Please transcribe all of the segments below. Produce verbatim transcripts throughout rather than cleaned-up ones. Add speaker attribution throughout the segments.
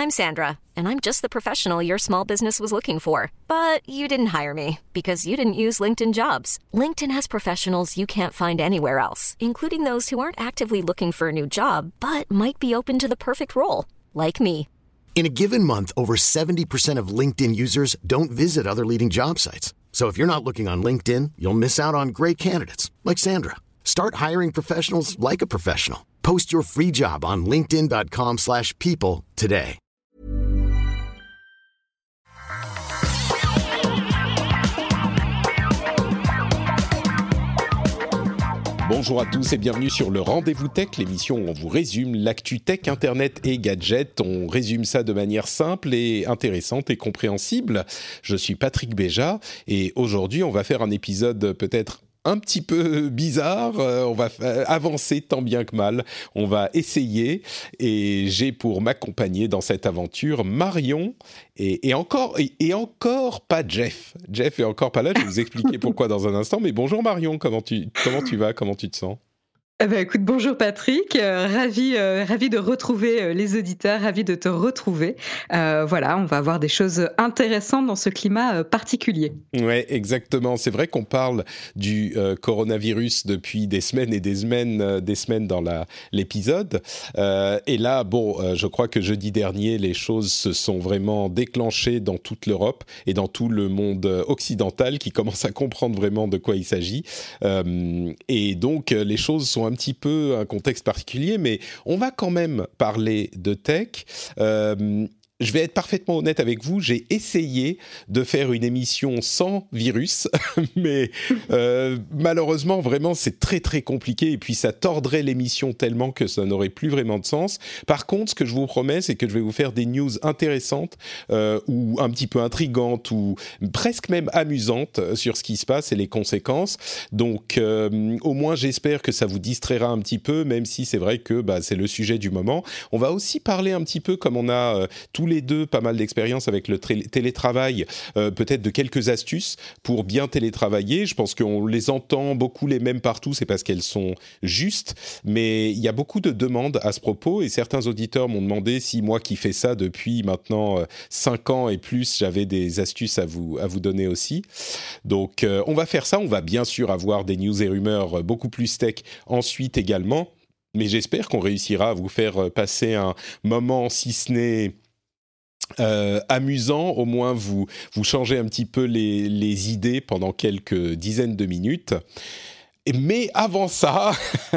Speaker 1: I'm Sandra, and I'm just the professional your small business was looking for. But you didn't hire me because you didn't use LinkedIn Jobs. LinkedIn has professionals you can't find anywhere else, including those who aren't actively looking for a new job, but might be open to the perfect role, like me.
Speaker 2: In a given month, over seventy percent of LinkedIn users don't visit other leading job sites. So if you're not looking on LinkedIn, you'll miss out on great candidates like Sandra. Start hiring professionals like a professional. Post your free job on linkedin.com slash people today.
Speaker 3: Bonjour à tous et bienvenue sur le Rendez-vous Tech, l'émission où on vous résume l'actu tech, internet et gadgets. On résume ça de manière simple et intéressante et compréhensible. Je suis Patrick Béja et aujourd'hui on va faire un épisode peut-être un petit peu bizarre, euh, on va f- avancer tant bien que mal, on va essayer et j'ai pour m'accompagner dans cette aventure Marion et, et encore et, et encore pas Jeff. Jeff est encore pas là, je vais vous expliquer pourquoi dans un instant, mais bonjour Marion, comment tu, comment tu vas, comment tu te sens ?
Speaker 4: Eh ben, écoute, bonjour Patrick, euh, ravi, euh, ravi de retrouver euh, les auditeurs, ravi de te retrouver. Euh, voilà, on va avoir des choses intéressantes dans ce climat euh, particulier.
Speaker 3: Ouais, exactement. C'est vrai qu'on parle du euh, coronavirus depuis des semaines et des semaines, euh, des semaines dans la, l'épisode. Euh, et là, bon, euh, je crois que jeudi dernier, les choses se sont vraiment déclenchées dans toute l'Europe et dans tout le monde occidental qui commence à comprendre vraiment de quoi il s'agit. Euh, et donc, les choses sont un petit peu un contexte particulier, mais on va quand même parler de tech. Euh, Je vais être parfaitement honnête avec vous, j'ai essayé de faire une émission sans virus, mais euh, malheureusement, vraiment, c'est très très compliqué et puis ça tordrait l'émission tellement que ça n'aurait plus vraiment de sens. Par contre, ce que je vous promets, c'est que je vais vous faire des news intéressantes euh, ou un petit peu intrigantes ou presque même amusantes sur ce qui se passe et les conséquences. Donc, euh, au moins, j'espère que ça vous distraira un petit peu, même si c'est vrai que bah, c'est le sujet du moment. On va aussi parler un petit peu, comme on a euh, tous les deux pas mal d'expérience avec le tra- télétravail, euh, peut-être de quelques astuces pour bien télétravailler. Je pense qu'on les entend beaucoup les mêmes partout, c'est parce qu'elles sont justes, mais il y a beaucoup de demandes à ce propos et certains auditeurs m'ont demandé si moi qui fais ça depuis maintenant euh, cinq ans et plus, j'avais des astuces à vous, à vous donner aussi. Donc euh, on va faire ça, on va bien sûr avoir des news et rumeurs beaucoup plus tech ensuite également, mais j'espère qu'on réussira à vous faire passer un moment, si ce n'est Euh, amusant, au moins vous, vous changez un petit peu les, les idées pendant quelques dizaines de minutes. Mais avant ça,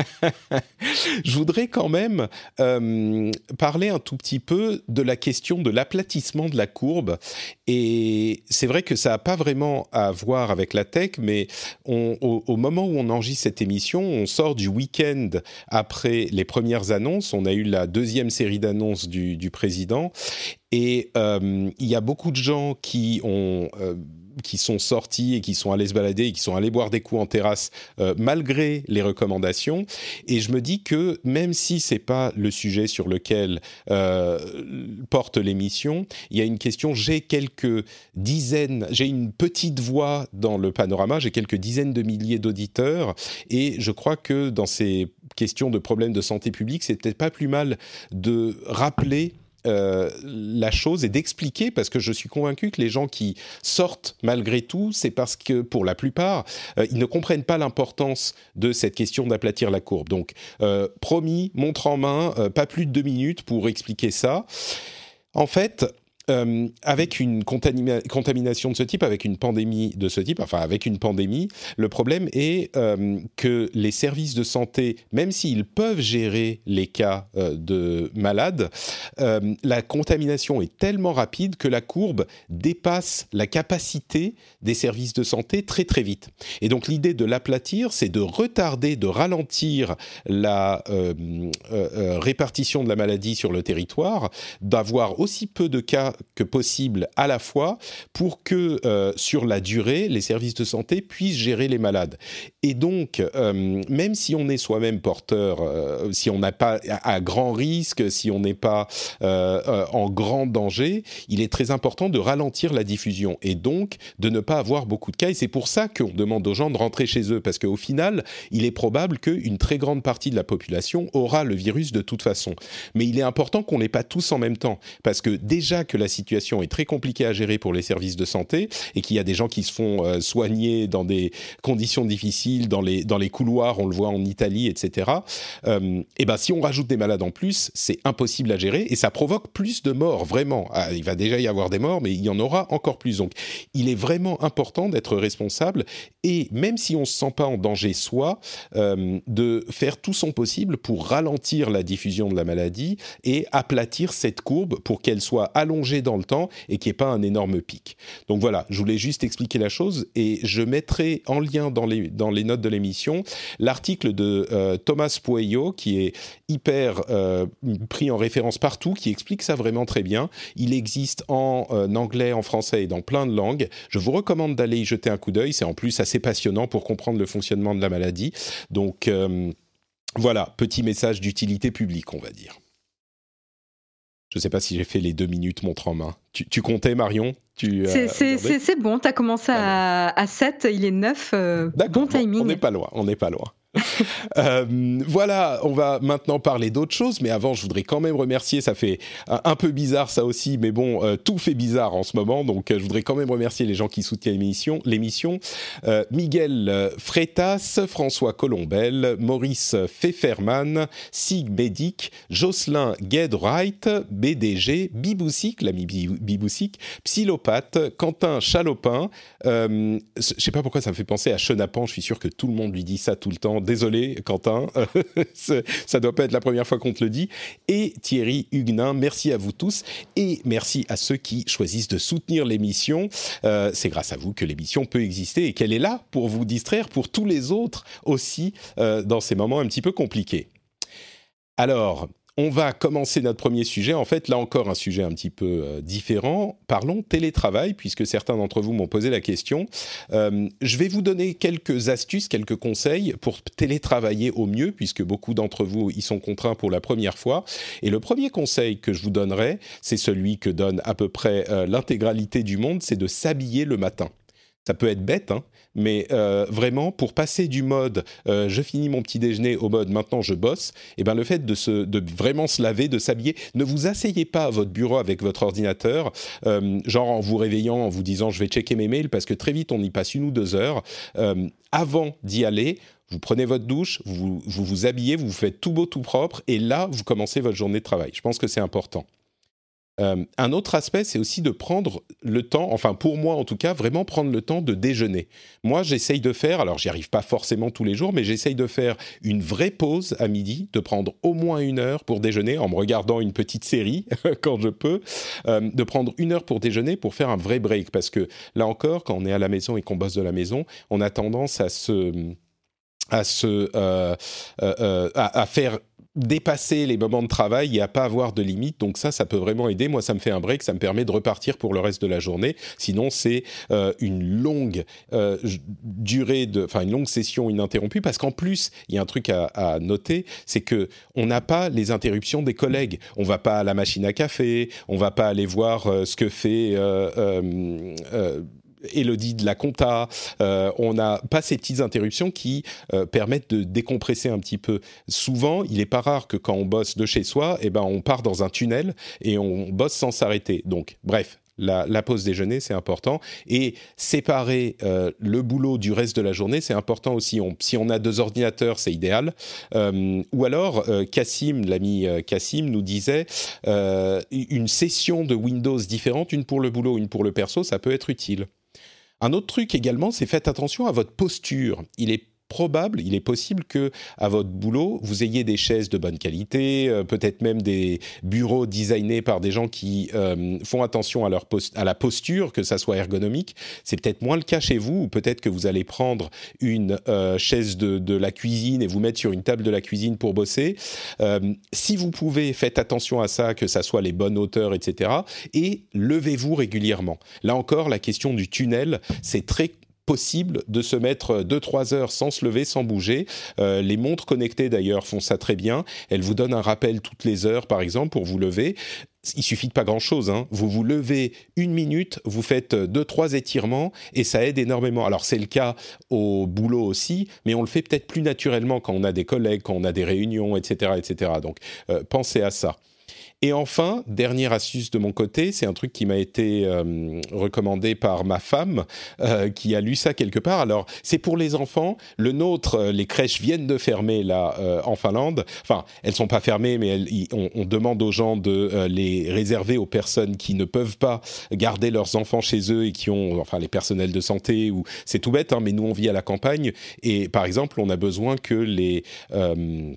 Speaker 3: je voudrais quand même euh, parler un tout petit peu de la question de l'aplatissement de la courbe. Et c'est vrai que ça n'a pas vraiment à voir avec la tech, mais on, au, au moment où on enregistre cette émission, on sort du week-end après les premières annonces. On a eu la deuxième série d'annonces du, du président. Et euh, il y a beaucoup de gens qui ont... Euh, qui sont sortis et qui sont allés se balader et qui sont allés boire des coups en terrasse euh, malgré les recommandations. Et je me dis que même si c'est pas le sujet sur lequel euh, porte l'émission, il y a une question. J'ai quelques dizaines, j'ai une petite voix dans le panorama, j'ai quelques dizaines de milliers d'auditeurs et je crois que dans ces questions de problèmes de santé publique, c'est peut-être pas plus mal de rappeler Euh, la chose et d'expliquer, parce que je suis convaincu que les gens qui sortent malgré tout, c'est parce que pour la plupart, euh, ils ne comprennent pas l'importance de cette question d'aplatir la courbe. Donc, euh, promis, montre en main, euh, pas plus de deux minutes pour expliquer ça. En fait, Euh, avec une contamina- contamination de ce type, avec une pandémie de ce type, enfin avec une pandémie, le problème est euh, que les services de santé, même s'ils peuvent gérer les cas euh, de malades, euh, la contamination est tellement rapide que la courbe dépasse la capacité des services de santé très très vite. Et donc l'idée de l'aplatir, c'est de retarder, de ralentir la euh, euh, répartition de la maladie sur le territoire, d'avoir aussi peu de cas que possible à la fois pour que, euh, sur la durée, les services de santé puissent gérer les malades. Et donc, euh, même si on est soi-même porteur, euh, si on n'a pas à, à grand risque, si on n'est pas euh, euh, en grand danger, il est très important de ralentir la diffusion et donc de ne pas avoir beaucoup de cas. Et c'est pour ça qu'on demande aux gens de rentrer chez eux, parce qu'au final, il est probable qu'une très grande partie de la population aura le virus de toute façon. Mais il est important qu'on l'ait pas tous en même temps, parce que déjà que la situation est très compliquée à gérer pour les services de santé et qu'il y a des gens qui se font euh, soigner dans des conditions difficiles, dans les, dans les couloirs, on le voit en Italie, et cetera. Euh, et ben, si on rajoute des malades en plus, c'est impossible à gérer et ça provoque plus de morts, vraiment. Ah, il va déjà y avoir des morts, mais il y en aura encore plus. Donc, il est vraiment important d'être responsable et même si on ne se sent pas en danger soi, euh, de faire tout son possible pour ralentir la diffusion de la maladie et aplatir cette courbe pour qu'elle soit allongée dans le temps et qu'il n'y ait pas un énorme pic. Donc voilà, je voulais juste expliquer la chose et je mettrai en lien dans les, dans les notes de l'émission l'article de euh, Thomas Pueyo qui est hyper euh, pris en référence partout, qui explique ça vraiment très bien. Il existe en euh, anglais, en français et dans plein de langues. Je vous recommande d'aller y jeter un coup d'œil. C'est en plus assez passionnant pour comprendre le fonctionnement de la maladie. Donc euh, voilà, petit message d'utilité publique, on va dire. Je ne sais pas si j'ai fait les deux minutes montre en main. Tu, tu comptais, Marion? tu,
Speaker 4: c'est,
Speaker 3: euh,
Speaker 4: c'est, c'est, c'est bon, tu as commencé à, à sept, il est neuf, euh, bon timing.
Speaker 3: Bon, on n'est pas loin, on n'est pas loin. euh, voilà, on va maintenant parler d'autres choses, mais avant, je voudrais quand même remercier, ça fait un, un peu bizarre ça aussi, mais bon, euh, tout fait bizarre en ce moment, donc euh, je voudrais quand même remercier les gens qui soutiennent l'émission, l'émission. Euh, Miguel Freitas, François Colombel, Maurice Pfefferman, Sig Medic, Jocelyn Guedwright, B D G, Biboussic, l'ami Biboussic, Psylopathe, Quentin Chalopin, euh, je sais pas pourquoi ça me fait penser à Chenapan, je suis sûr que tout le monde lui dit ça tout le temps. Désolé, Quentin, ça doit pas être la première fois qu'on te le dit. Et Thierry Huguenin, merci à vous tous et merci à ceux qui choisissent de soutenir l'émission. Euh, c'est grâce à vous que l'émission peut exister et qu'elle est là pour vous distraire, pour tous les autres aussi, euh, dans ces moments un petit peu compliqués. Alors, on va commencer notre premier sujet. En fait, là encore, un sujet un petit peu euh, différent. Parlons télétravail, puisque certains d'entre vous m'ont posé la question. Euh, je vais vous donner quelques astuces, quelques conseils pour télétravailler au mieux, puisque beaucoup d'entre vous y sont contraints pour la première fois. Et le premier conseil que je vous donnerai, c'est celui que donne à peu près euh, l'intégralité du monde, c'est de s'habiller le matin. Ça peut être bête, hein, mais euh, vraiment, pour passer du mode euh, « je finis mon petit déjeuner » au mode « maintenant je bosse », eh ben, le fait de, se, de vraiment se laver, de s'habiller, ne vous asseyez pas à votre bureau avec votre ordinateur, euh, genre en vous réveillant, en vous disant « je vais checker mes mails », parce que très vite, on y passe une ou deux heures. Euh, avant d'y aller, vous prenez votre douche, vous, vous vous habillez, vous vous faites tout beau, tout propre, et là, vous commencez votre journée de travail. Je pense que c'est important. Euh, un autre aspect, c'est aussi de prendre le temps, enfin pour moi en tout cas, vraiment prendre le temps de déjeuner. Moi, j'essaye de faire, alors j'y arrive pas forcément tous les jours, mais j'essaye de faire une vraie pause à midi, de prendre au moins une heure pour déjeuner en me regardant une petite série quand je peux, euh, de prendre une heure pour déjeuner pour faire un vrai break. Parce que là encore, quand on est à la maison et qu'on bosse de la maison, on a tendance à se, à se, euh, euh, à, à faire dépasser les moments de travail et à pas avoir de limite. Donc ça, ça peut vraiment aider. Moi, ça me fait un break, ça me permet de repartir pour le reste de la journée. Sinon, c'est euh, une longue euh, durée de, enfin une longue session ininterrompue. Parce qu'en plus, il y a un truc à, à noter, c'est que on n'a pas les interruptions des collègues. On va pas à la machine à café, on va pas aller voir euh, ce que fait euh, euh, euh, Élodie de la compta, euh, on n'a pas ces petites interruptions qui euh, permettent de décompresser un petit peu. Souvent, il n'est pas rare que quand on bosse de chez soi, eh ben, on part dans un tunnel et on bosse sans s'arrêter. Donc, bref, la, la pause déjeuner, c'est important. Et séparer euh, le boulot du reste de la journée, c'est important aussi. On, si on a deux ordinateurs, c'est idéal. Euh, ou alors, euh, Cassim, l'ami euh, Cassim, nous disait euh, une session de Windows différente, une pour le boulot, une pour le perso, ça peut être utile. Un autre truc également, c'est faites attention à votre posture. Il est probable, il est possible que à votre boulot, vous ayez des chaises de bonne qualité, euh, peut-être même des bureaux designés par des gens qui euh, font attention à, leur post- à la posture, que ça soit ergonomique. C'est peut-être moins le cas chez vous, ou peut-être que vous allez prendre une euh, chaise de, de la cuisine et vous mettre sur une table de la cuisine pour bosser. Euh, si vous pouvez, faites attention à ça, que ça soit les bonnes hauteurs, et cetera. Et levez-vous régulièrement. Là encore, la question du tunnel, c'est très possible de se mettre deux trois heures sans se lever, sans bouger. Euh, les montres connectées d'ailleurs font ça très bien. Elles vous donnent un rappel toutes les heures, par exemple, pour vous lever. Il suffit de pas grand-chose, hein. Vous vous levez une minute, vous faites deux trois étirements et ça aide énormément. Alors c'est le cas au boulot aussi, mais on le fait peut-être plus naturellement quand on a des collègues, quand on a des réunions, et cetera, et cetera. Donc euh, pensez à ça. Et enfin, dernière astuce de mon côté, c'est un truc qui m'a été euh, recommandé par ma femme, euh, qui a lu ça quelque part. Alors, c'est pour les enfants. Le nôtre, les crèches viennent de fermer là euh, en Finlande. Enfin, elles sont pas fermées, mais elles, y, on, on demande aux gens de euh, les réserver aux personnes qui ne peuvent pas garder leurs enfants chez eux et qui ont, enfin, les personnels de santé. Ou c'est tout bête, hein, mais nous on vit à la campagne et par exemple, on a besoin que les euh,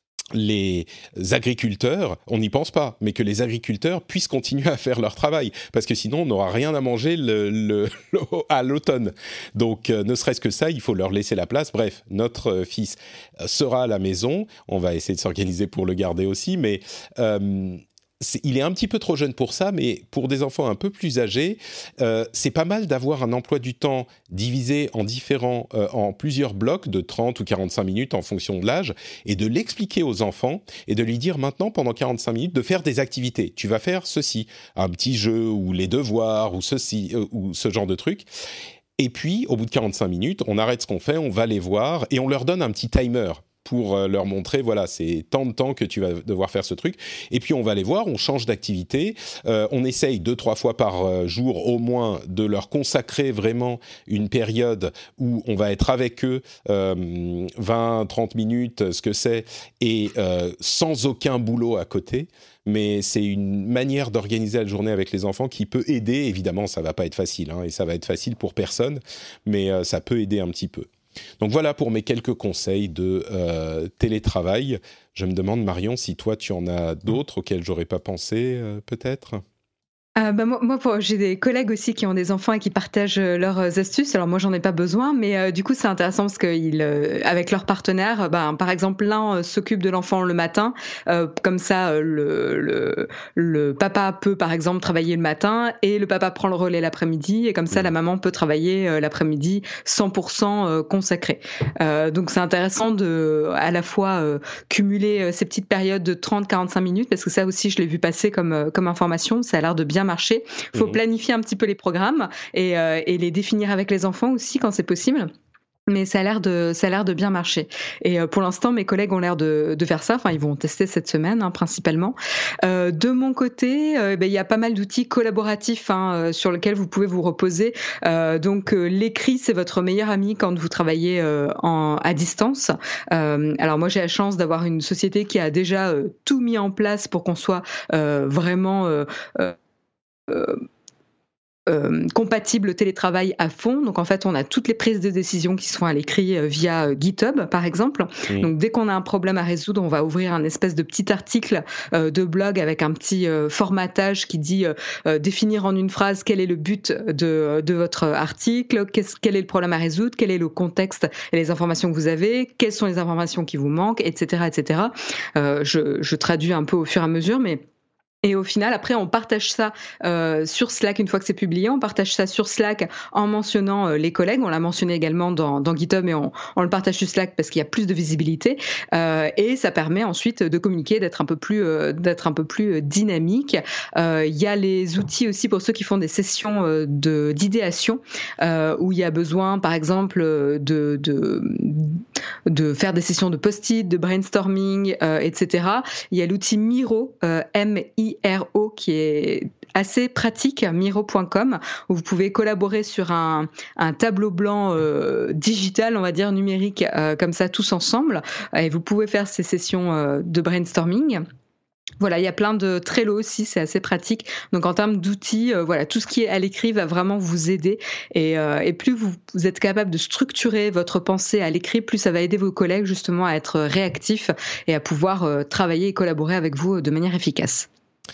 Speaker 3: les agriculteurs, on n'y pense pas, mais que les agriculteurs puissent continuer à faire leur travail, parce que sinon on n'aura rien à manger le, le, le, à l'automne. Donc euh, ne serait-ce que ça, il faut leur laisser la place. Bref, notre euh, fils sera à la maison, on va essayer de s'organiser pour le garder aussi, mais... Euh, C'est, il est un petit peu trop jeune pour ça, mais pour des enfants un peu plus âgés, euh, c'est pas mal d'avoir un emploi du temps divisé en différents, euh, en plusieurs blocs de trente ou quarante-cinq minutes en fonction de l'âge, et de l'expliquer aux enfants et de lui dire maintenant pendant quarante-cinq minutes de faire des activités. Tu vas faire ceci, un petit jeu ou les devoirs ou ceci euh, ou ce genre de truc. Et puis au bout de quarante-cinq minutes, on arrête ce qu'on fait, on va les voir et on leur donne un petit timer pour leur montrer, voilà, c'est tant de temps que tu vas devoir faire ce truc. Et puis, on va les voir, on change d'activité. Euh, on essaye deux, trois fois par jour, au moins, de leur consacrer vraiment une période où on va être avec eux euh, vingt, trente minutes, ce que c'est, et euh, sans aucun boulot à côté. Mais c'est une manière d'organiser la journée avec les enfants qui peut aider. Évidemment, ça ne va pas être facile, hein, et ça va être facile pour personne, mais euh, ça peut aider un petit peu. Donc voilà pour mes quelques conseils de euh, télétravail. Je me demande, Marion, si toi tu en as d'autres auxquels j'aurais pas pensé, euh, peut-être ?
Speaker 4: Euh, bah moi, moi pour, j'ai des collègues aussi qui ont des enfants et qui partagent euh, leurs astuces. Alors moi, j'en ai pas besoin, mais euh, du coup, c'est intéressant parce qu'ils, euh, avec leurs partenaires, bah, par exemple, l'un euh, s'occupe de l'enfant le matin, euh, comme ça, euh, le, le, le papa peut, par exemple, travailler le matin et le papa prend le relais l'après-midi, et comme ça, mmh. la maman peut travailler euh, l'après-midi cent pour cent euh, consacré. Euh, donc c'est intéressant de, à la fois euh, cumuler euh, ces petites périodes de trente à quarante-cinq minutes, parce que ça aussi, je l'ai vu passer comme, euh, comme information. Ça a l'air de bien marcher. Il faut mmh. planifier un petit peu les programmes et, euh, et les définir avec les enfants aussi quand c'est possible. Mais ça a l'air de, ça a l'air de bien marcher. Et euh, pour l'instant, mes collègues ont l'air de, de faire ça. Enfin, ils vont tester cette semaine, hein, principalement. Euh, de mon côté, euh, ben, il y a pas mal d'outils collaboratifs, hein, euh, sur lesquels vous pouvez vous reposer. Euh, donc, euh, l'écrit, c'est votre meilleur ami quand vous travaillez euh, en, à distance. Euh, alors, moi, j'ai la chance d'avoir une société qui a déjà euh, tout mis en place pour qu'on soit euh, vraiment euh, euh, Euh, euh, compatible télétravail à fond. Donc en fait, on a toutes les prises de décision qui se font à l'écrit euh, via euh, GitHub, par exemple. Mmh. Donc dès qu'on a un problème à résoudre, on va ouvrir un espèce de petit article euh, de blog avec un petit euh, formatage qui dit euh, euh, définir en une phrase quel est le but de, de votre article, qu'est-ce, quel est le problème à résoudre, quel est le contexte et les informations que vous avez, quelles sont les informations qui vous manquent, et cetera, et cetera. Euh, je, je traduis un peu au fur et à mesure, mais et au final, après, on partage ça euh, sur Slack une fois que c'est publié. On partage ça sur Slack en mentionnant euh, les collègues. On l'a mentionné également dans, dans GitHub, mais on, on le partage sur Slack parce qu'il y a plus de visibilité. Euh, et ça permet ensuite de communiquer, d'être un peu plus, euh, d'être un peu plus dynamique. Euh, il y a les outils aussi pour ceux qui font des sessions euh, de, d'idéation, euh, où il y a besoin, par exemple, de, de, de faire des sessions de post-it, de brainstorming, euh, et cetera. Il y a l'outil Miro, euh, M I R O, qui est assez pratique, miro point com, où vous pouvez collaborer sur un, un tableau blanc euh, digital, on va dire numérique, euh, comme ça tous ensemble, et vous pouvez faire ces sessions euh, de brainstorming. Voilà, il y a plein de Trello aussi, c'est assez pratique. Donc en termes d'outils, euh, voilà, tout ce qui est à l'écrit va vraiment vous aider. Et, euh, et plus vous, vous êtes capable de structurer votre pensée à l'écrit, plus ça va aider vos collègues justement à être réactifs et à pouvoir euh, travailler et collaborer avec vous de manière efficace.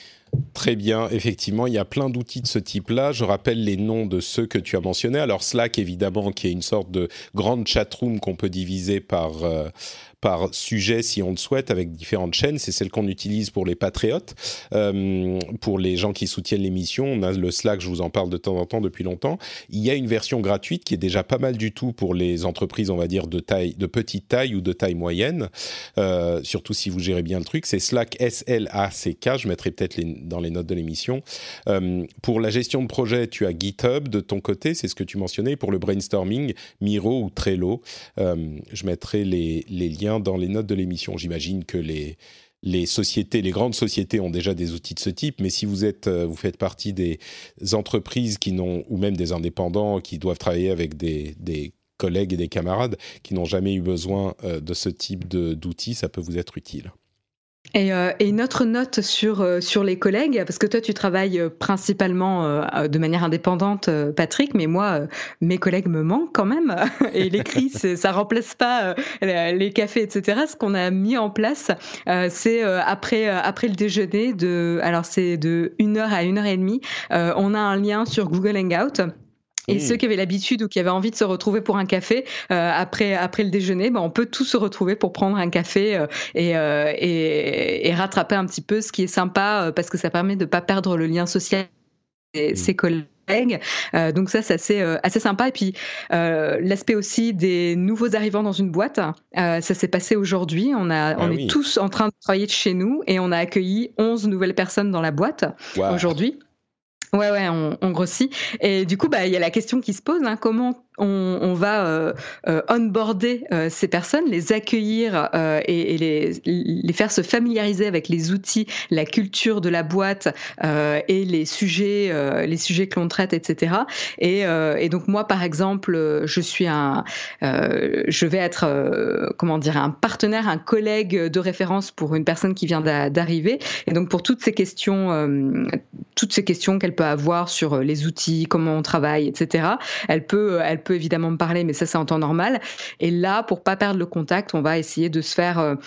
Speaker 3: Très bien, effectivement, il y a plein d'outils de ce type-là. Je rappelle les noms de ceux que tu as mentionnés. Alors Slack, évidemment, qui est une sorte de grande chatroom qu'on peut diviser par... Euh, par sujet si on le souhaite, avec différentes chaînes. C'est celle qu'on utilise pour les patriotes, euh, pour les gens qui soutiennent l'émission. On a le Slack, je vous en parle de temps en temps depuis longtemps. Il y a une version gratuite qui est déjà pas mal du tout pour les entreprises, on va dire, de taille, de petite taille ou de taille moyenne, euh, surtout si vous gérez bien le truc. C'est Slack, S L A C K, je mettrai peut-être les, dans les notes de l'émission. Euh, pour la gestion de projet, tu as GitHub de ton côté, c'est ce que tu mentionnais. Pour le brainstorming, Miro ou Trello. Euh, je mettrai les, les liens dans les notes de l'émission. J'imagine que les, les sociétés, les grandes sociétés ont déjà des outils de ce type, mais si vous êtes, vous faites partie des entreprises qui n'ont, ou même des indépendants qui doivent travailler avec des, des collègues et des camarades qui n'ont jamais eu besoin de ce type de, d'outils, ça peut vous être utile.
Speaker 4: Et, euh, et une autre note sur, euh, sur les collègues, parce que toi tu travailles principalement euh, de manière indépendante, euh, Patrick, mais moi, euh, mes collègues me manquent quand même, et l'écrit, c'est, ça remplace pas euh, les cafés, et cetera. Ce qu'on a mis en place, euh, c'est euh, après, euh, après le déjeuner, de, alors c'est de une heure à une heure et demie, euh, on a un lien sur Google Hangout. Et mmh. ceux qui avaient l'habitude ou qui avaient envie de se retrouver pour un café euh, après après le déjeuner, ben on peut tous se retrouver pour prendre un café euh, et, euh, et et rattraper un petit peu, ce qui est sympa euh, parce que ça permet de pas perdre le lien social avec mmh. ses collègues. Euh, donc ça, c'est assez euh, assez sympa. Et puis euh, l'aspect aussi des nouveaux arrivants dans une boîte, euh, ça s'est passé aujourd'hui. On a ah on oui. est tous en train de travailler de chez nous et on a accueilli onze nouvelles personnes dans la boîte wow. aujourd'hui. Ouais, ouais, on, on grossit. Et du coup, bah, il y a la question qui se pose, hein, comment on, on va euh, euh, onboarder euh, ces personnes, les accueillir euh, et, et les, les faire se familiariser avec les outils, la culture de la boîte euh, et les sujets, euh, les sujets que l'on traite, et cetera. Et, euh, et donc moi, par exemple, je suis un, euh, je vais être, euh, comment dire, un partenaire, un collègue de référence pour une personne qui vient d'a, d'arriver. Et donc pour toutes ces questions, euh, toutes ces questions qu'elle peut avoir sur les outils, comment on travaille, et cetera. Elle peut, elle peut évidemment me parler, mais ça c'est en temps normal. Et là, pour pas perdre le contact, on va essayer de se faire un,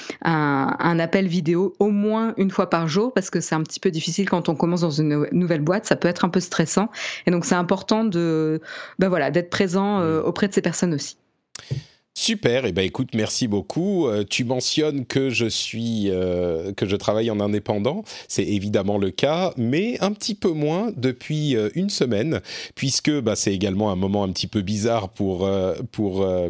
Speaker 4: un appel vidéo au moins une fois par jour, parce que c'est un petit peu difficile quand on commence dans une nouvelle boîte, ça peut être un peu stressant. Et donc c'est important de, ben voilà, d'être présent euh, auprès de ces personnes aussi.
Speaker 3: Super, et eh ben écoute, merci beaucoup. Euh, tu mentionnes que je suis, euh, que je travaille en indépendant, c'est évidemment le cas, mais un petit peu moins depuis euh, une semaine, puisque bah, c'est également un moment un petit peu bizarre pour euh, pour euh,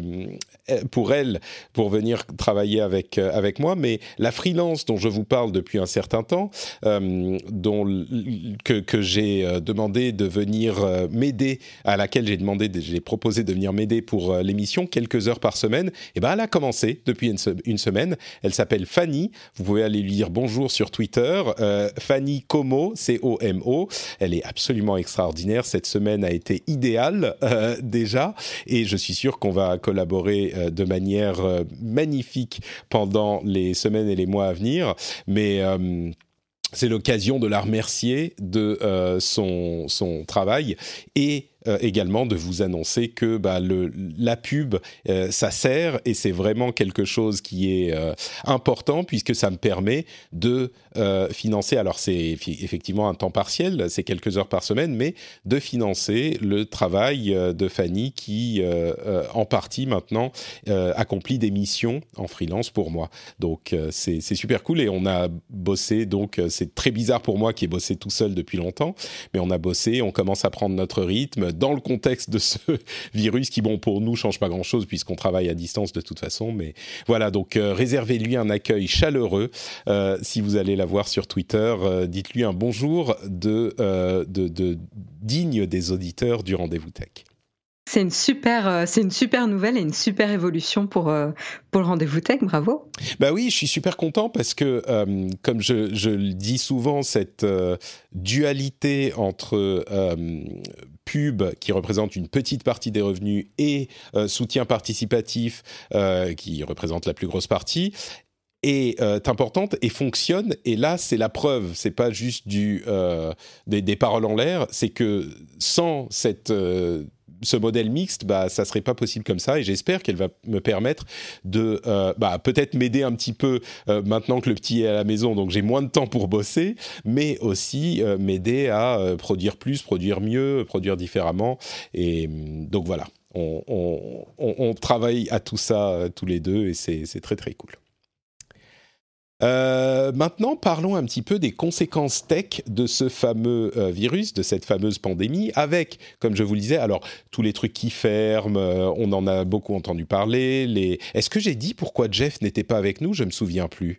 Speaker 3: pour elle, pour venir travailler avec euh, avec moi. Mais la freelance dont je vous parle depuis un certain temps, euh, dont que que j'ai euh, demandé de venir euh, m'aider, à laquelle j'ai demandé, j'ai proposé de venir m'aider pour euh, l'émission quelques heures par semaine, et ben elle a commencé depuis une, se- une semaine. Elle s'appelle Fanny. Vous pouvez aller lui dire bonjour sur Twitter. Euh, Fanny Como, C O M O. Elle est absolument extraordinaire. Cette semaine a été idéale euh, déjà, et je suis sûr qu'on va collaborer euh, de manière euh, magnifique pendant les semaines et les mois à venir. Mais euh, c'est l'occasion de la remercier de euh, son son travail et Euh, également de vous annoncer que bah, le, la pub, euh, ça sert et c'est vraiment quelque chose qui est euh, important puisque ça me permet de euh, financer, alors c'est effectivement un temps partiel, c'est quelques heures par semaine, mais de financer le travail euh, de Fanny qui, euh, euh, en partie maintenant, euh, accomplit des missions en freelance pour moi. Donc euh, c'est, c'est super cool et on a bossé, donc euh, c'est très bizarre pour moi qui ai bossé tout seul depuis longtemps, mais on a bossé, on commence à prendre notre rythme, dans le contexte de ce virus qui, bon, pour nous, change pas grand-chose puisqu'on travaille à distance de toute façon. Mais voilà, donc euh, réservez-lui un accueil chaleureux. Euh, si vous allez la voir sur Twitter, euh, dites-lui un bonjour de, euh, de, de digne des auditeurs du Rendez-vous Tech.
Speaker 4: C'est une super, c'est une super nouvelle et une super évolution pour pour le Rendez-vous Tech. Bravo.
Speaker 3: Bah oui, je suis super content parce que euh, comme je, je le dis souvent, cette euh, dualité entre euh, pub qui représente une petite partie des revenus et euh, soutien participatif euh, qui représente la plus grosse partie, est euh, importante et fonctionne. Et là, c'est la preuve. C'est pas juste du euh, des, des paroles en l'air. C'est que sans cette euh, ce modèle mixte, bah, ça serait pas possible comme ça. Et j'espère qu'elle va me permettre de euh, bah, peut-être m'aider un petit peu euh, maintenant que le petit est à la maison, donc j'ai moins de temps pour bosser, mais aussi euh, m'aider à euh, produire plus, produire mieux, produire différemment. Et donc voilà, on, on, on, on travaille à tout ça euh, tous les deux et c'est, c'est très très cool. Euh, maintenant, parlons un petit peu des conséquences tech de ce fameux euh, virus, de cette fameuse pandémie, avec, comme je vous le disais, alors tous les trucs qui ferment, euh, on en a beaucoup entendu parler. Les... Est-ce que j'ai dit pourquoi Jeff n'était pas avec nous ? Je me souviens plus.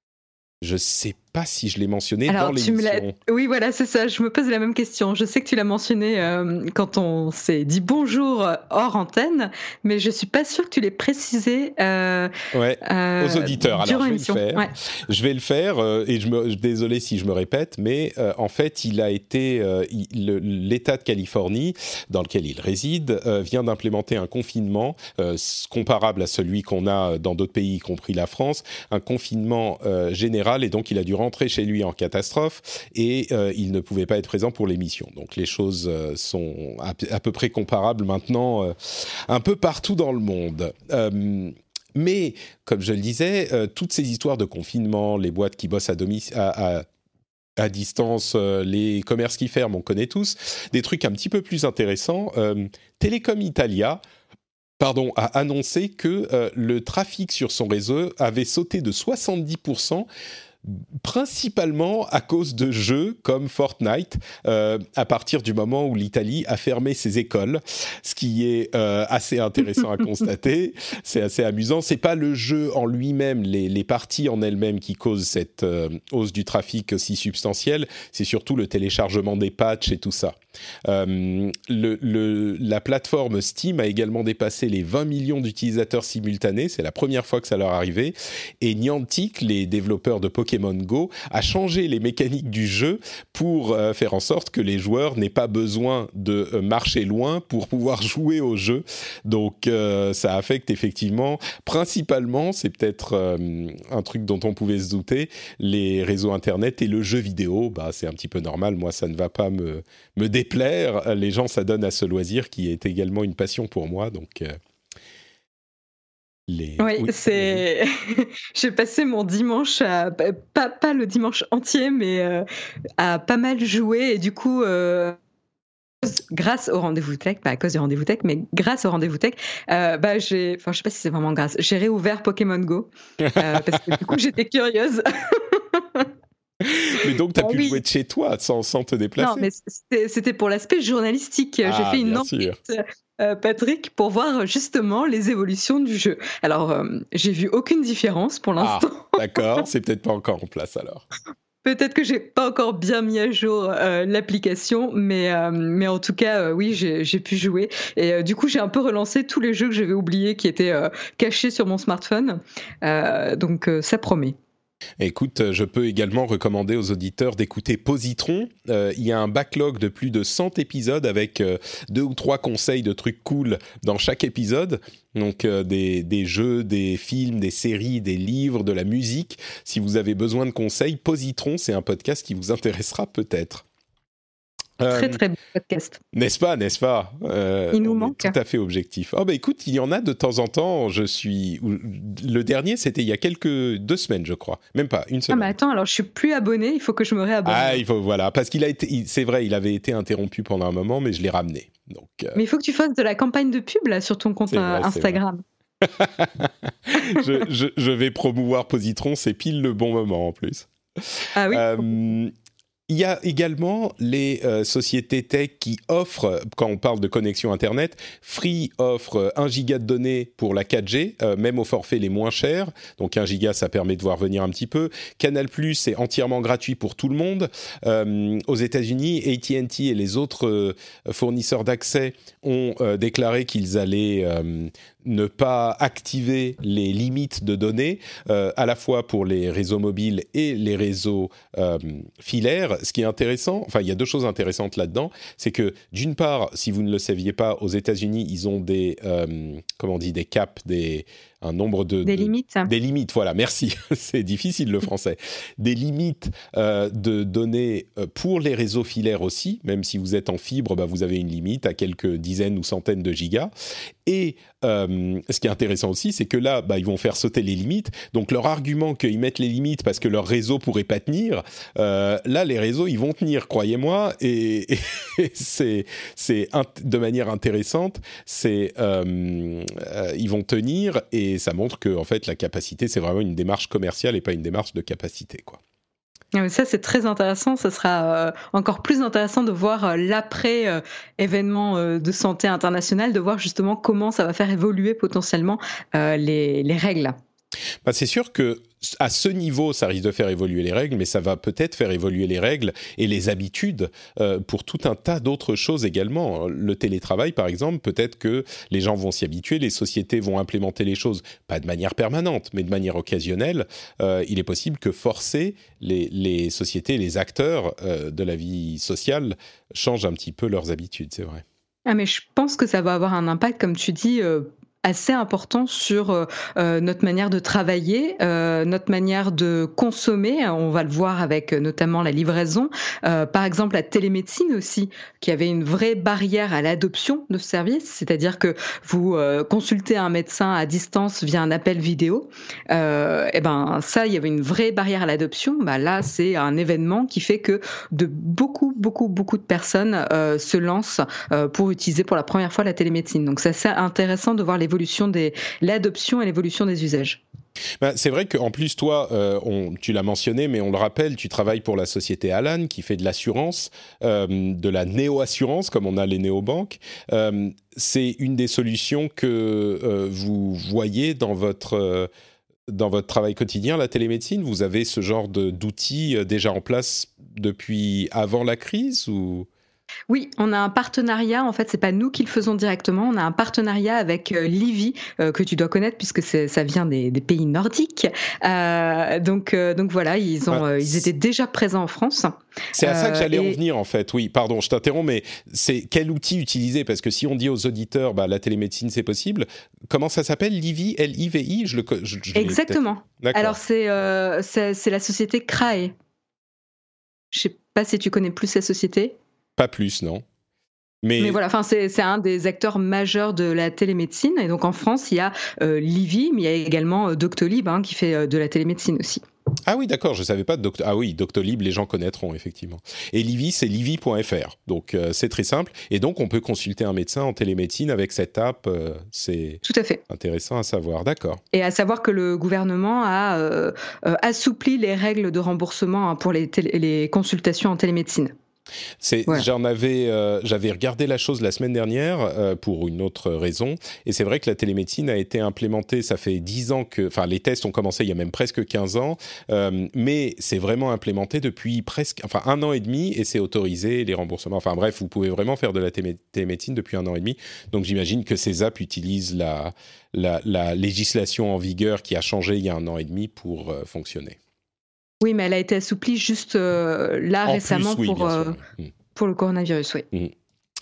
Speaker 3: Je sais pas si je l'ai mentionné
Speaker 4: Alors,
Speaker 3: dans
Speaker 4: tu
Speaker 3: l'émission.
Speaker 4: me l'as... Oui, voilà, c'est ça. Je me pose la même question. Je sais que tu l'as mentionné euh, quand on s'est dit bonjour hors antenne, mais je suis pas sûre que tu l'aies précisé. Euh,
Speaker 3: ouais,
Speaker 4: euh,
Speaker 3: aux auditeurs. Alors, je vais
Speaker 4: l'émission.
Speaker 3: le faire. Ouais. Je vais le faire euh, et je me, je, désolé si je me répète, mais euh, en fait, il a été euh, il, le, l'État de Californie, dans lequel il réside, euh, vient d'implémenter un confinement euh, comparable à celui qu'on a dans d'autres pays, y compris la France, un confinement euh, général, et donc il a dû rentrer chez lui en catastrophe et euh, il ne pouvait pas être présent pour l'émission. Donc les choses euh, sont à, à peu près comparables maintenant euh, un peu partout dans le monde. Euh, mais comme je le disais, euh, toutes ces histoires de confinement, les boîtes qui bossent à domicile, à, à à distance, euh, les commerces qui ferment, on connaît tous, des trucs un petit peu plus intéressants. Euh, Telecom Italia pardon, a annoncé que euh, le trafic sur son réseau avait sauté de soixante-dix pour cent, principalement à cause de jeux comme Fortnite, euh, à partir du moment où l'Italie a fermé ses écoles, ce qui est euh, assez intéressant à constater. C'est assez amusant. C'est pas le jeu en lui-même, les, les parties en elles-mêmes qui causent cette euh, hausse du trafic aussi substantielle. C'est surtout le téléchargement des patchs et tout ça. Euh, le, le, la plateforme Steam a également dépassé les vingt millions d'utilisateurs simultanés. C'est la première fois que ça leur arrivait. Et Niantic, les développeurs de Pokémon Go, a changé les mécaniques du jeu pour euh, faire en sorte que les joueurs n'aient pas besoin de euh, marcher loin pour pouvoir jouer au jeu. Donc euh, ça affecte effectivement, principalement, c'est peut-être euh, un truc dont on pouvait se douter, les réseaux internet et le jeu vidéo. Bah, c'est un petit peu normal. Moi, ça ne va pas me, me déplaire. Les gens s'adonnent à ce loisir qui est également une passion pour moi. Donc... Euh
Speaker 4: Les... Oui, oui, c'est. J'ai passé mon dimanche à pas pas le dimanche entier, mais euh, à pas mal jouer et du coup, euh, grâce au rendez-vous tech, pas à cause du rendez-vous tech, mais grâce au rendez-vous tech, euh, bah j'ai, enfin je sais pas si c'est vraiment grâce, j'ai réouvert Pokémon Go euh, parce que du coup j'étais curieuse.
Speaker 3: Mais donc, tu as
Speaker 4: ah,
Speaker 3: pu
Speaker 4: oui.
Speaker 3: jouer de chez toi sans, sans te déplacer.
Speaker 4: Non, mais c'était, c'était pour l'aspect journalistique.
Speaker 3: Ah,
Speaker 4: j'ai fait une
Speaker 3: enquête,
Speaker 4: euh, Patrick, pour voir justement les évolutions du jeu. Alors, euh, j'ai vu aucune différence pour l'instant.
Speaker 3: Ah, d'accord, c'est peut-être pas encore en place alors.
Speaker 4: Peut-être que j'ai pas encore bien mis à jour euh, l'application, mais euh, mais en tout cas, euh, oui, j'ai j'ai pu jouer. Et euh, du coup, j'ai un peu relancé tous les jeux que j'avais oubliés qui étaient euh, cachés sur mon smartphone. Euh, donc, euh, ça promet.
Speaker 3: Écoute, je peux également recommander aux auditeurs d'écouter Positron. Euh, il y a un backlog de plus de cent épisodes avec euh, deux ou trois conseils de trucs cool dans chaque épisode. Donc euh, des, des jeux, des films, des séries, des livres, de la musique. Si vous avez besoin de conseils, Positron, c'est un podcast qui vous intéressera peut-être.
Speaker 4: Très très bon podcast.
Speaker 3: N'est-ce pas, n'est-ce pas euh,
Speaker 4: Il nous
Speaker 3: on
Speaker 4: manque.
Speaker 3: Est tout à fait objectif. Oh bah écoute, il y en a de temps en temps. Je suis le dernier, c'était il y a quelques deux semaines, je crois, même pas une semaine.
Speaker 4: Ah mais attends, alors je suis plus abonné, il faut que je me réabonne.
Speaker 3: Ah il faut voilà, parce qu'il a été, il, c'est vrai, il avait été interrompu pendant un moment, mais je l'ai ramené. Donc. Euh...
Speaker 4: Mais il faut que tu fasses de la campagne de pub là sur ton compte
Speaker 3: c'est vrai,
Speaker 4: Instagram.
Speaker 3: je, je, je vais promouvoir Positron, c'est pile le bon moment en plus.
Speaker 4: Ah oui.
Speaker 3: Euh, Il y a également les euh, sociétés tech qui offrent, quand on parle de connexion Internet, Free offre un giga de données pour la quatre G, euh, même aux forfaits les moins chers. Donc un giga, ça permet de voir venir un petit peu. Canal+, c'est entièrement gratuit pour tout le monde. Euh, aux États-Unis, A T and T et les autres euh, fournisseurs d'accès ont euh, déclaré qu'ils allaient euh, ne pas activer les limites de données, euh, à la fois pour les réseaux mobiles et les réseaux euh, filaires. Ce qui est intéressant, enfin il y a deux choses intéressantes là-dedans, c'est que d'une part, si vous ne le saviez pas, aux États-Unis, ils ont des, euh, comment on dit, des caps, des un nombre de...
Speaker 4: Des
Speaker 3: de,
Speaker 4: limites.
Speaker 3: Des limites, voilà, merci. C'est difficile le français. Des limites euh, de données pour les réseaux filaires aussi. Même si vous êtes en fibre, bah, vous avez une limite à quelques dizaines ou centaines de gigas. Et euh, ce qui est intéressant aussi, c'est que là, bah, ils vont faire sauter les limites. Donc leur argument qu'ils mettent les limites parce que leur réseau pourrait pas tenir, euh, là, les réseaux, ils vont tenir, croyez-moi. Et, et c'est, c'est int- de manière intéressante, c'est, euh, euh, ils vont tenir et ça montre que en fait, la capacité, c'est vraiment une démarche commerciale et pas une démarche de capacité, quoi.
Speaker 4: Ça, c'est très intéressant. Ce sera euh, encore plus intéressant de voir euh, l'après-événement euh, de santé international, de voir justement comment ça va faire évoluer potentiellement euh, les, les règles.
Speaker 3: Bah, c'est sûr que à ce niveau, ça risque de faire évoluer les règles, mais ça va peut-être faire évoluer les règles et les habitudes euh, pour tout un tas d'autres choses également. Le télétravail, par exemple, peut-être que les gens vont s'y habituer, les sociétés vont implémenter les choses, pas de manière permanente, mais de manière occasionnelle. Euh, il est possible que forcer les, les sociétés, les acteurs euh, de la vie sociale changent un petit peu leurs habitudes, c'est vrai.
Speaker 4: Ah, mais je pense que ça va avoir un impact, comme tu dis, euh, assez important sur euh, notre manière de travailler, euh, notre manière de consommer. On va le voir avec notamment la livraison. Euh, par exemple, la télémédecine aussi, qui avait une vraie barrière à l'adoption de ce service, c'est-à-dire que vous euh, consultez un médecin à distance via un appel vidéo. Euh, et ben ça, il y avait une vraie barrière à l'adoption. Bah là, c'est un événement qui fait que de beaucoup, beaucoup, beaucoup de personnes euh, se lancent euh, pour utiliser pour la première fois la télémédecine. Donc, c'est assez intéressant de voir les l'évolution des, l'adoption et l'évolution des usages.
Speaker 3: Ben, c'est vrai qu'en plus, toi, euh, on, tu l'as mentionné, mais on le rappelle, tu travailles pour la société Alan, qui fait de l'assurance, euh, de la néo-assurance, comme on a les néobanques. Euh, c'est une des solutions que euh, vous voyez dans votre... Euh, dans votre travail quotidien, la télémédecine. Vous avez ce genre de, d'outils euh, déjà en place depuis avant la crise ou...
Speaker 4: Oui, on a un partenariat. En fait, c'est pas nous qui le faisons directement. On a un partenariat avec euh, Livy euh, que tu dois connaître puisque c'est, ça vient des, des pays nordiques. Euh, donc, euh, donc voilà, ils ont, euh, ils étaient déjà présents en France.
Speaker 3: C'est à ça que j'allais
Speaker 4: euh, et...
Speaker 3: en venir en fait. Oui, pardon, je t'interromps, mais c'est quel outil utiliser? Parce que si on dit aux auditeurs, bah, la télémédecine c'est possible. Comment ça s'appelle? Livy, L I V I. Je le, je, je
Speaker 4: Exactement. Alors c'est, euh, c'est, c'est la société C R A E. Je sais pas si tu connais plus cette société.
Speaker 3: Pas plus, non. Mais,
Speaker 4: mais voilà, enfin c'est, c'est un des acteurs majeurs de la télémédecine. Et donc en France, il y a euh, Livy, mais il y a également euh, Doctolib hein, qui fait euh, de la télémédecine aussi.
Speaker 3: Ah oui, d'accord, je savais pas de Doct- Ah oui, Doctolib, les gens connaîtront effectivement. Et Livy, c'est livy point f r. Donc euh, c'est très simple. Et donc on peut consulter un médecin en télémédecine avec cette app. Euh, c'est
Speaker 4: tout à fait
Speaker 3: intéressant à savoir. D'accord.
Speaker 4: Et à savoir que le gouvernement a euh, euh, assoupli les règles de remboursement hein, pour les, télé- les consultations en télémédecine.
Speaker 3: C'est, voilà. J'en avais, euh, j'avais regardé la chose la semaine dernière euh, pour une autre raison, et c'est vrai que la télémédecine a été implémentée, ça fait dix ans que, enfin les tests ont commencé il y a même presque quinze ans, euh, mais c'est vraiment implémenté depuis presque, enfin un an et demi, et c'est autorisé, les remboursements, enfin bref, vous pouvez vraiment faire de la télé- télémédecine depuis un an et demi, donc j'imagine que ces apps utilisent la, la, la législation en vigueur qui a changé il y a un an et demi pour euh, fonctionner.
Speaker 4: Oui, mais elle a été assouplie juste euh, là
Speaker 3: en
Speaker 4: récemment
Speaker 3: plus, oui,
Speaker 4: pour, euh,
Speaker 3: mmh.
Speaker 4: pour le coronavirus, oui.
Speaker 3: Mmh.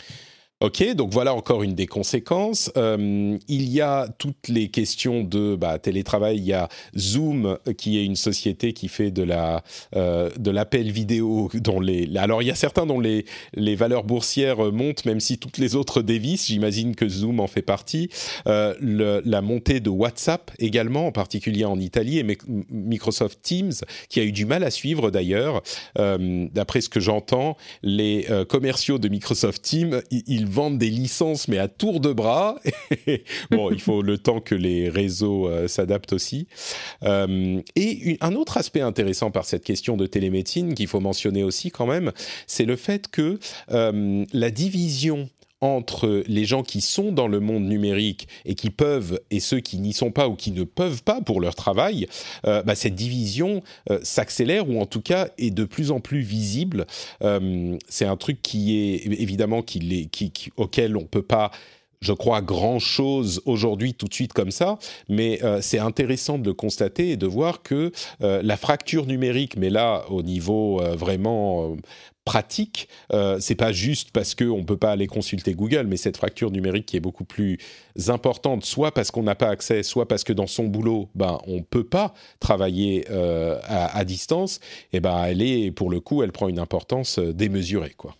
Speaker 3: Ok, donc voilà encore une des conséquences. Euh, il y a toutes les questions de bah, télétravail. Il y a Zoom, qui est une société qui fait de la euh, de l'appel vidéo. Dont les, alors il y a certains dont les les valeurs boursières montent, même si toutes les autres dévissent. J'imagine que Zoom en fait partie. Euh, le, la montée de WhatsApp également, en particulier en Italie, et Microsoft Teams, qui a eu du mal à suivre d'ailleurs. Euh, d'après ce que j'entends, les euh, commerciaux de Microsoft Teams, ils vendent des licences mais à tour de bras. Bon, il faut le temps que les réseaux euh, s'adaptent aussi. Euh, et une, un autre aspect intéressant par cette question de télémédecine qu'il faut mentionner aussi quand même, c'est le fait que euh, la division entre les gens qui sont dans le monde numérique et qui peuvent, et ceux qui n'y sont pas ou qui ne peuvent pas pour leur travail, euh, bah, cette division euh, s'accélère ou en tout cas est de plus en plus visible. Euh, c'est un truc qui est évidemment qui, les, qui, qui, auquel on ne peut pas, je crois, grand-chose aujourd'hui tout de suite comme ça, mais euh, c'est intéressant de le constater et de voir que euh, la fracture numérique, mais là au niveau euh, vraiment euh, pratique. Euh, c'est pas juste parce qu'on peut pas aller consulter Google, mais cette fracture numérique qui est beaucoup plus importante, soit parce qu'on n'a pas accès, soit parce que dans son boulot, ben on peut pas travailler euh, à, à distance. Et ben elle est, pour le coup, elle prend une importance démesurée, quoi.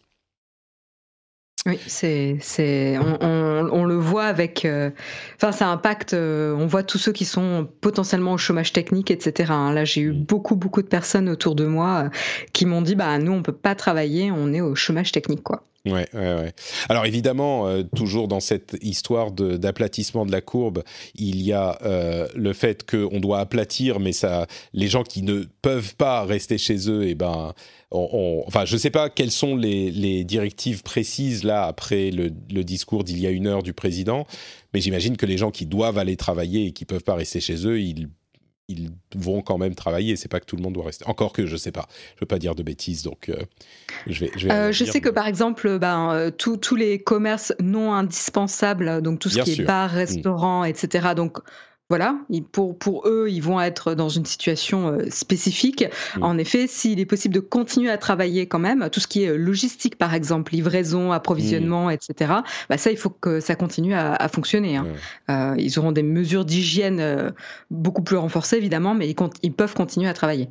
Speaker 4: Oui, c'est, c'est, on, on, on le voit avec, euh, enfin, ça impacte. Euh, on voit tous ceux qui sont potentiellement au chômage technique, et cetera, hein. Là, j'ai eu beaucoup, beaucoup de personnes autour de moi euh, qui m'ont dit, bah, nous, on peut pas travailler, on est au chômage technique, quoi.
Speaker 3: Ouais, ouais, ouais. Alors évidemment, euh, toujours dans cette histoire de, d'aplatissement de la courbe, il y a euh, le fait qu'on doit aplatir, mais ça, les gens qui ne peuvent pas rester chez eux, et ben, on, on, enfin, je sais pas quelles sont les, les directives précises là après le, le discours d'il y a une heure du président, mais j'imagine que les gens qui doivent aller travailler et qui peuvent pas rester chez eux, ils ils vont quand même travailler. C'est pas que tout le monde doit rester. Encore que je sais pas. Je veux pas dire de bêtises, donc euh, je vais. Je, vais
Speaker 4: euh, je
Speaker 3: dire,
Speaker 4: sais
Speaker 3: mais...
Speaker 4: que par exemple, ben euh, tous tous les commerces non indispensables, donc tout ce
Speaker 3: Bien
Speaker 4: qui
Speaker 3: sûr.
Speaker 4: est bar, restaurant, mmh. et cetera. Donc voilà, pour, pour eux, ils vont être dans une situation euh, spécifique. Mmh. En effet, s'il est possible de continuer à travailler quand même, tout ce qui est logistique, par exemple, livraison, approvisionnement, mmh. et cetera, bah ça, il faut que ça continue à, à fonctionner. Hein. Mmh. Euh, ils auront des mesures d'hygiène euh, beaucoup plus renforcées, évidemment, mais ils, ils peuvent continuer à travailler.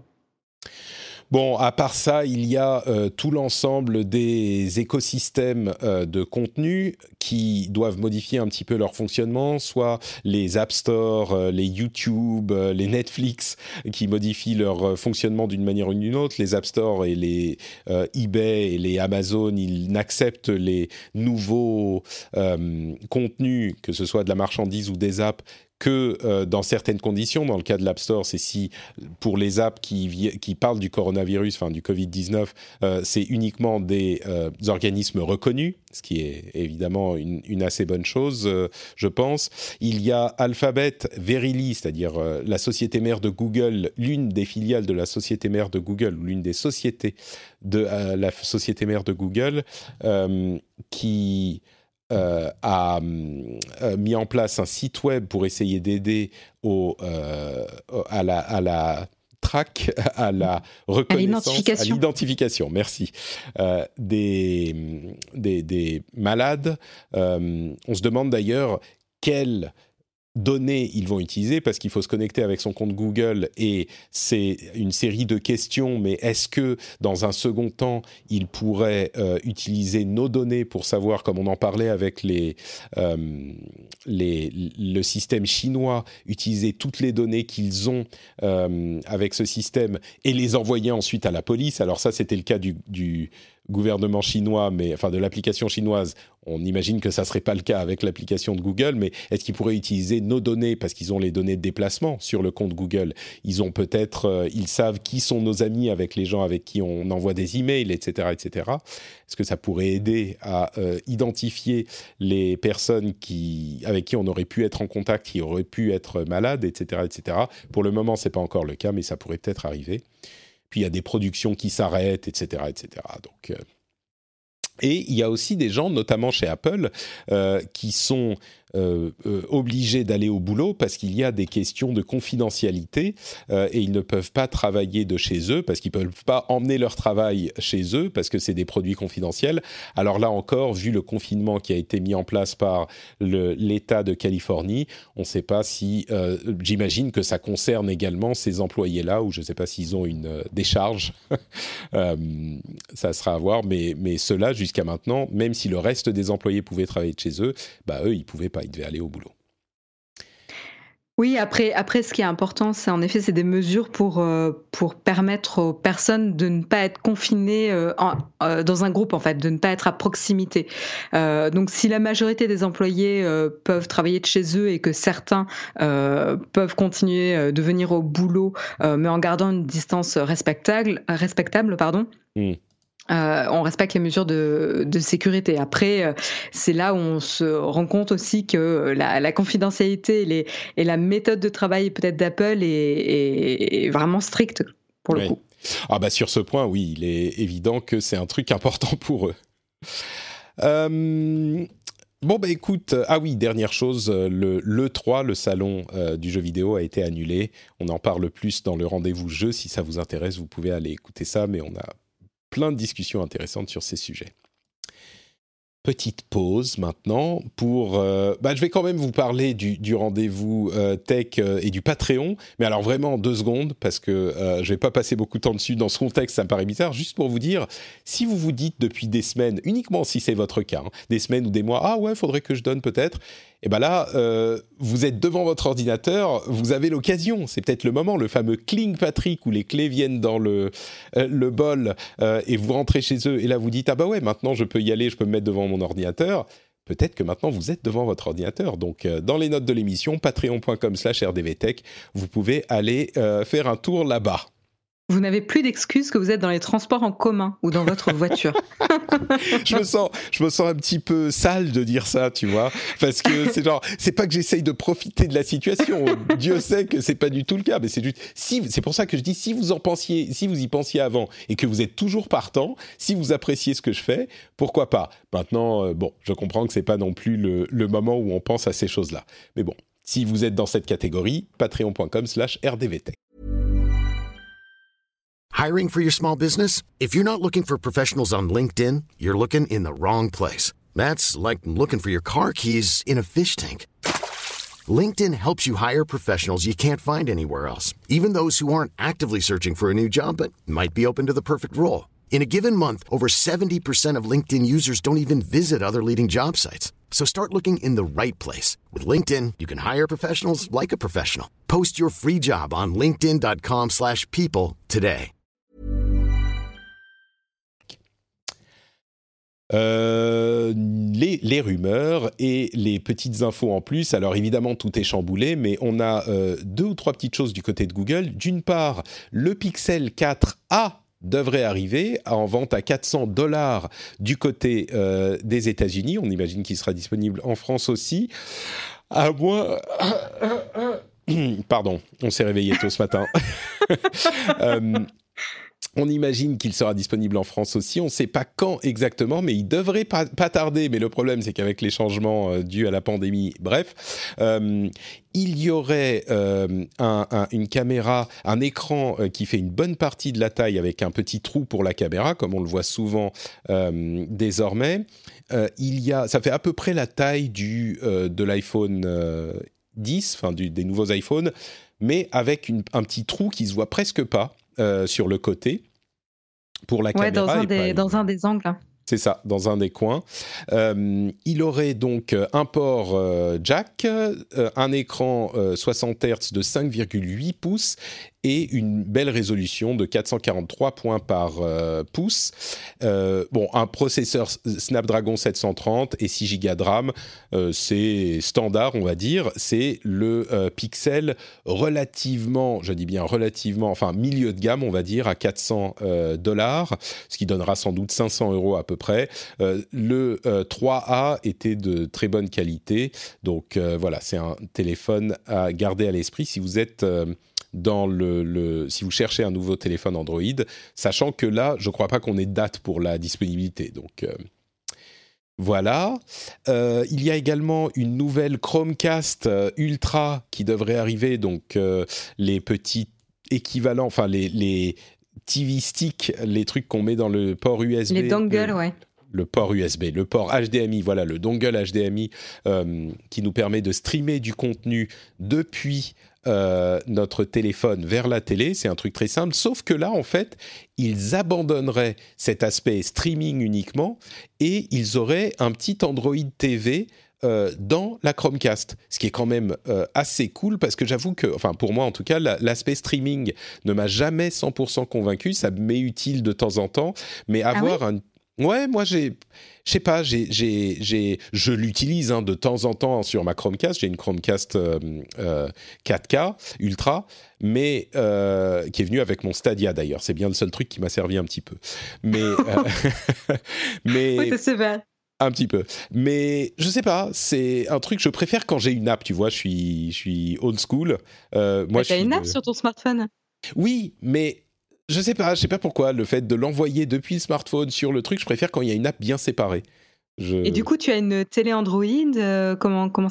Speaker 3: Bon, à part ça, il y a euh, tout l'ensemble des écosystèmes euh, de contenu qui doivent modifier un petit peu leur fonctionnement, soit les App Store, euh, les YouTube, euh, les Netflix, qui modifient leur euh, fonctionnement d'une manière ou d'une autre. Les App Store et les euh, eBay et les Amazon, ils n'acceptent les nouveaux euh, contenus, que ce soit de la marchandise ou des apps, que euh, dans certaines conditions. Dans le cas de l'App Store, c'est si, pour les apps qui, qui parlent du coronavirus, enfin du covid dix-neuf, euh, c'est uniquement des euh, organismes reconnus, ce qui est évidemment une, une assez bonne chose, euh, je pense. Il y a Alphabet, Verily, c'est-à-dire euh, la société mère de Google, l'une des filiales de la société mère de Google, ou l'une des sociétés de euh, la société mère de Google, euh, qui... Euh, a euh, mis en place un site web pour essayer d'aider au, euh, à, la, à la track, à la reconnaissance, à l'identification, à l'identification merci, euh, des, des, des malades. Euh, on se demande d'ailleurs quelle données ils vont utiliser, parce qu'il faut se connecter avec son compte Google et c'est une série de questions, mais est-ce que dans un second temps ils pourraient euh, utiliser nos données pour savoir, comme on en parlait avec les, euh, les, le système chinois, utiliser toutes les données qu'ils ont euh, avec ce système et les envoyer ensuite à la police. Alors ça, c'était le cas du, du gouvernement chinois, mais enfin de l'application chinoise. On imagine que ça serait pas le cas avec l'application de Google, mais est-ce qu'ils pourraient utiliser nos données, parce qu'ils ont les données de déplacement sur le compte Google. Ils ont peut-être, euh, ils savent qui sont nos amis avec les gens avec qui on envoie des emails, et cetera, et cetera. Est-ce que ça pourrait aider à euh, identifier les personnes qui, avec qui on aurait pu être en contact, qui auraient pu être malades, et cetera, et cetera. Pour le moment, c'est pas encore le cas, mais ça pourrait peut-être arriver. Puis il y a des productions qui s'arrêtent, et cetera, et cetera. Donc, euh... et il y a aussi des gens, notamment chez Apple, euh, qui sont euh, euh, obligés d'aller au boulot parce qu'il y a des questions de confidentialité euh, et ils ne peuvent pas travailler de chez eux parce qu'ils ne peuvent pas emmener leur travail chez eux parce que c'est des produits confidentiels. Alors là encore, vu le confinement qui a été mis en place par le, l'État de Californie, on ne sait pas si... Euh, j'imagine que ça concerne également ces employés-là, ou je ne sais pas s'ils ont une euh, décharge. euh, ça sera à voir, mais, mais ceux-là, jusqu'à maintenant, même si le reste des employés pouvaient travailler de chez eux, bah eux, ils ne pouvaient pas, ils devaient aller au boulot.
Speaker 4: Oui, après, après, ce qui est important, c'est en effet, c'est des mesures pour, euh, pour permettre aux personnes de ne pas être confinées euh, en, euh, dans un groupe, en fait, de ne pas être à proximité. Euh, donc, si la majorité des employés euh, peuvent travailler de chez eux et que certains euh, peuvent continuer euh, de venir au boulot, euh, mais en gardant une distance respectable, respectable, pardon. Mmh. Euh, on respecte les mesures de, de sécurité. Après, euh, c'est là où on se rend compte aussi que la, la confidentialité et, les, et la méthode de travail peut-être d'Apple est, est, est vraiment stricte pour le
Speaker 3: oui.
Speaker 4: coup.
Speaker 3: Ah bah sur ce point, oui, il est évident que c'est un truc important pour eux. Euh... Bon, bah écoute, ah oui, dernière chose, le, l'E trois, le salon euh, du jeu vidéo, a été annulé. On en parle plus dans le rendez-vous jeu. Si ça vous intéresse, vous pouvez aller écouter ça, mais on a plein de discussions intéressantes sur ces sujets. Petite pause maintenant pour... Euh, bah, je vais quand même vous parler du, du rendez-vous euh, tech euh, et du Patreon, mais alors vraiment en deux secondes, parce que euh, je ne vais pas passer beaucoup de temps dessus. Dans ce contexte, ça me paraît bizarre. Juste pour vous dire, si vous vous dites depuis des semaines, uniquement si c'est votre cas, hein, des semaines ou des mois, ah ouais, il faudrait que je donne peut-être, et bien là, euh, vous êtes devant votre ordinateur, vous avez l'occasion, c'est peut-être le moment, le fameux Cling Patrick où les clés viennent dans le, euh, le bol euh, et vous rentrez chez eux et là vous dites « Ah bah ouais, maintenant je peux y aller, je peux me mettre devant mon ordinateur ». Peut-être que maintenant vous êtes devant votre ordinateur. Donc euh, dans les notes de l'émission, patreon point com slash r d v tech, vous pouvez aller euh, faire un tour là-bas.
Speaker 4: Vous n'avez plus d'excuses que vous êtes dans les transports en commun ou dans votre voiture.
Speaker 3: je me sens, je me sens un petit peu sale de dire ça, tu vois, parce que c'est genre, c'est pas que j'essaye de profiter de la situation. Dieu sait que c'est pas du tout le cas, mais c'est juste, si, c'est pour ça que je dis, si vous en pensiez, si vous y pensiez avant et que vous êtes toujours partant, si vous appréciez ce que je fais, pourquoi pas. Maintenant, euh, bon, je comprends que c'est pas non plus le, le moment où on pense à ces choses-là, mais bon, si vous êtes dans cette catégorie, patreon point com slash r d v tech.
Speaker 2: Hiring for your small business? If you're not looking for professionals on LinkedIn, you're looking in the wrong place. That's like looking for your car keys in a fish tank. LinkedIn helps you hire professionals you can't find anywhere else, even those who aren't actively searching for a new job but might be open to the perfect role. In a given month, over seventy percent of LinkedIn users don't even visit other leading job sites. So start looking in the right place. With LinkedIn, you can hire professionals like a professional. Post your free job on linkedin dot com slash people today.
Speaker 3: Euh, les, les rumeurs et les petites infos en plus. Alors évidemment, tout est chamboulé, mais on a euh, deux ou trois petites choses du côté de Google. D'une part, le Pixel quatre A devrait arriver en vente à quatre cents dollars du côté euh, des États-Unis. On imagine qu'il sera disponible en France aussi. À moins... Pardon, on s'est réveillé tôt ce matin. euh, On imagine qu'il sera disponible en France aussi. On ne sait pas quand exactement, mais il devrait pas, pas tarder. Mais le problème, c'est qu'avec les changements euh, dus à la pandémie, bref, euh, il y aurait euh, un, un, une caméra, un écran euh, qui fait une bonne partie de la taille avec un petit trou pour la caméra, comme on le voit souvent euh, désormais. Euh, il y a, ça fait à peu près la taille du, euh, de l'iPhone euh, dix, enfin du, des nouveaux iPhones, mais avec une, un petit trou qui se voit presque pas. Euh, sur le côté pour la
Speaker 4: ouais,
Speaker 3: caméra.
Speaker 4: Dans un,
Speaker 3: et
Speaker 4: des, dans un des angles.
Speaker 3: C'est ça, dans un des coins. Euh, il aurait donc un port euh, jack, euh, un écran euh, soixante hertz de cinq virgule huit pouces et une belle résolution de quatre cent quarante-trois points par euh, pouce. Euh, bon, un processeur Snapdragon sept cent trente et six gigas de RAM, euh, c'est standard, on va dire. C'est le euh, Pixel relativement, je dis bien relativement, enfin milieu de gamme, on va dire, à quatre cents dollars, ce qui donnera sans doute cinq cents euros à peu près. Euh, le euh, trois A était de très bonne qualité, donc euh, voilà, c'est un téléphone à garder à l'esprit si vous êtes... Euh, dans le, le, si vous cherchez un nouveau téléphone Android, sachant que là, je ne crois pas qu'on ait de date pour la disponibilité. Donc, euh, voilà. Euh, il y a également une nouvelle Chromecast euh, Ultra qui devrait arriver, donc euh, les petits équivalents, enfin les, les T V sticks, les trucs qu'on met dans le port U S B.
Speaker 4: Les dongles,
Speaker 3: le,
Speaker 4: ouais.
Speaker 3: Le port U S B, le port H D M I, voilà, le dongle H D M I euh, qui nous permet de streamer du contenu depuis euh, notre téléphone vers la télé. C'est un truc très simple, sauf que là, en fait, ils abandonneraient cet aspect streaming uniquement et ils auraient un petit Android T V Euh, dans la Chromecast, ce qui est quand même euh, assez cool parce que j'avoue que, enfin pour moi en tout cas, la, l'aspect streaming ne m'a jamais cent pour cent convaincu, ça m'est utile de temps en temps, mais avoir
Speaker 4: ah oui
Speaker 3: un... Ouais, moi j'ai... Je sais pas, j'ai, j'ai, j'ai, je l'utilise hein, de temps en temps sur ma Chromecast, j'ai une Chromecast euh, euh, quatre K Ultra, mais euh, qui est venue avec mon Stadia d'ailleurs, c'est bien le seul truc qui m'a servi un petit peu. Mais... Euh, mais...
Speaker 4: Oui, c'est super.
Speaker 3: Un petit peu. Mais je sais pas, c'est un truc que je préfère quand j'ai une app, tu vois, je suis, je suis old school. Euh, moi,
Speaker 4: mais t'as
Speaker 3: je suis
Speaker 4: une app
Speaker 3: de...
Speaker 4: sur ton smartphone ?
Speaker 3: Oui, mais je sais pas, je sais pas pourquoi, le fait de l'envoyer depuis le smartphone sur le truc, je préfère quand il y a une app bien séparée. Je...
Speaker 4: Et du coup, tu as une télé Android, euh, comment, comment ça se passe ?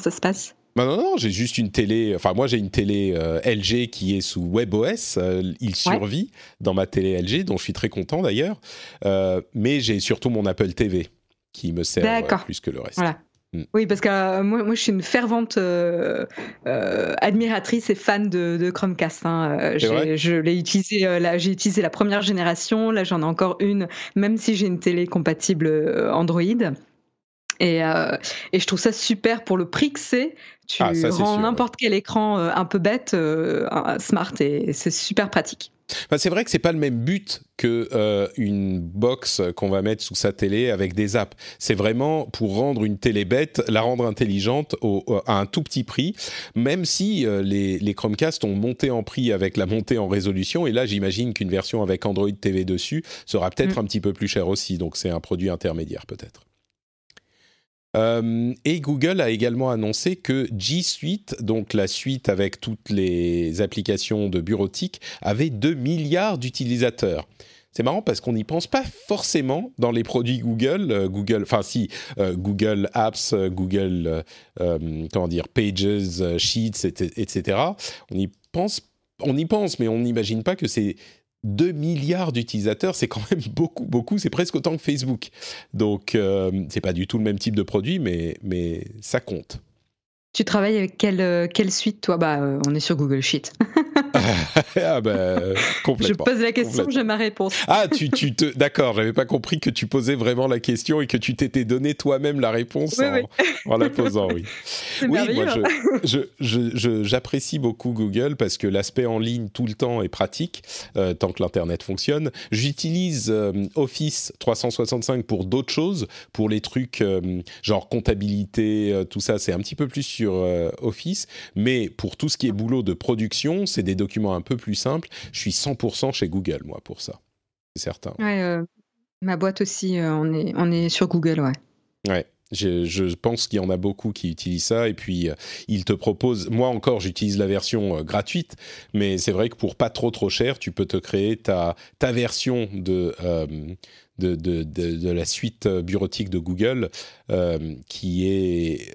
Speaker 3: Bah non, non, j'ai juste une télé. Enfin, moi, j'ai une télé euh, L G qui est sous WebOS. Euh, il survit ouais. dans ma télé L G, dont je suis très content d'ailleurs. Euh, mais j'ai surtout mon Apple T V qui me sert euh, plus que le reste.
Speaker 4: Voilà. Mm. Oui, parce que euh, moi, moi, je suis une fervente euh, euh, admiratrice et fan de, de Chromecast. Hein. J'ai, je l'ai utilisé, euh, là, j'ai utilisé la première génération. Là, j'en ai encore une, même si j'ai une télé compatible Android. Et, euh, et je trouve ça super pour le prix que c'est. Tu ah, ça, rends sûr, n'importe ouais. quel écran euh, un peu bête, euh, smart, et c'est super pratique.
Speaker 3: Enfin, c'est vrai que c'est pas le même but que euh, une box qu'on va mettre sous sa télé avec des apps. C'est vraiment pour rendre une télé bête, la rendre intelligente au, au, à un tout petit prix, même si euh, les, les Chromecast ont monté en prix avec la montée en résolution. Et là, j'imagine qu'une version avec Android T V dessus sera peut-être mmh. un petit peu plus chère aussi. Donc, c'est un produit intermédiaire peut-être. Euh, et Google a également annoncé que G Suite, donc la suite avec toutes les applications de bureautique, avait deux milliards d'utilisateurs. C'est marrant parce qu'on n'y pense pas forcément dans les produits Google. Euh, Google, enfin si, euh, Google Apps, euh, Google, euh, comment dire, Pages, euh, Sheets, et cetera. On y pense, on y pense, mais on n'imagine pas que c'est deux milliards d'utilisateurs, c'est quand même beaucoup, beaucoup. C'est presque autant que Facebook. Donc, euh, c'est pas du tout le même type de produit, mais, mais ça compte.
Speaker 4: Tu travailles avec quelle, quelle suite, toi ? Bah, euh, on est sur Google Sheet.
Speaker 3: ah bah, complètement.
Speaker 4: Je pose la question, j'ai ma réponse.
Speaker 3: Ah, tu, tu te... D'accord, j'avais pas compris que tu posais vraiment la question et que tu t'étais donné toi-même la réponse oui, en, oui. en la posant, oui.
Speaker 4: C'est
Speaker 3: oui,
Speaker 4: merveilleux.
Speaker 3: moi, je, je, je, j'apprécie beaucoup Google parce que l'aspect en ligne tout le temps est pratique, euh, tant que l'Internet fonctionne. J'utilise euh, Office trois cent soixante-cinq pour d'autres choses, pour les trucs euh, genre comptabilité, euh, tout ça, c'est un petit peu plus sur euh, Office, mais pour tout ce qui est boulot de production, c'est des documents un peu plus simples. Je suis cent pour cent chez Google, moi, pour ça. C'est certain.
Speaker 4: Ouais, euh, ma boîte aussi, euh, on, est, on est sur Google, ouais.
Speaker 3: Ouais. Je, je pense qu'il y en a beaucoup qui utilisent ça et puis euh, ils te proposent, moi encore j'utilise la version euh, gratuite, mais c'est vrai que pour pas trop trop cher, tu peux te créer ta, ta version de, euh, de, de, de, de la suite bureautique de Google euh, qui est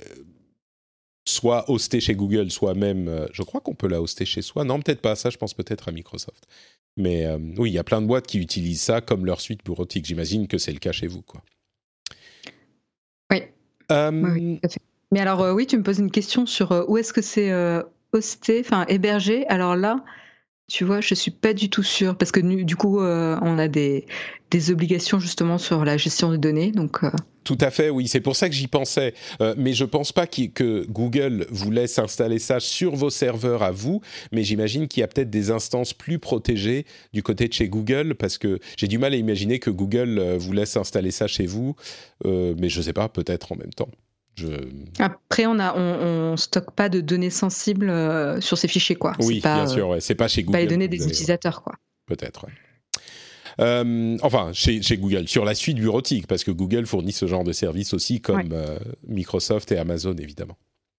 Speaker 3: soit hostée chez Google, soit même, euh, je crois qu'on peut la hoster chez soi, non peut-être pas, ça je pense peut-être à Microsoft. Mais euh, oui, il y a plein de boîtes qui utilisent ça comme leur suite bureautique, j'imagine que c'est le cas chez vous, quoi.
Speaker 4: Oui. Euh, oui, oui, tout à fait. Mais alors, euh, oui, tu me poses une question sur euh, où est-ce que c'est euh, hosté, enfin hébergé. Alors là, tu vois, je suis pas du tout sûre parce que du coup, euh, on a des, des obligations justement sur la gestion des données. Donc, euh...
Speaker 3: Tout à fait, oui. C'est pour ça que j'y pensais. Euh, mais je pense pas que Google vous laisse installer ça sur vos serveurs à vous. Mais j'imagine qu'il y a peut-être des instances plus protégées du côté de chez Google parce que j'ai du mal à imaginer que Google vous laisse installer ça chez vous. Euh, mais je sais pas, peut-être en même temps. Je...
Speaker 4: Après, on a, on, on stocke pas de données sensibles euh, sur ces fichiers, quoi.
Speaker 3: Oui,
Speaker 4: c'est pas,
Speaker 3: bien sûr, ouais. C'est pas chez Google.
Speaker 4: Pas les données des allez, utilisateurs, quoi.
Speaker 3: Peut-être, ouais. Euh, enfin, chez, chez Google, sur la suite bureautique, parce que Google fournit ce genre de service aussi, comme ouais. euh, Microsoft et Amazon, évidemment.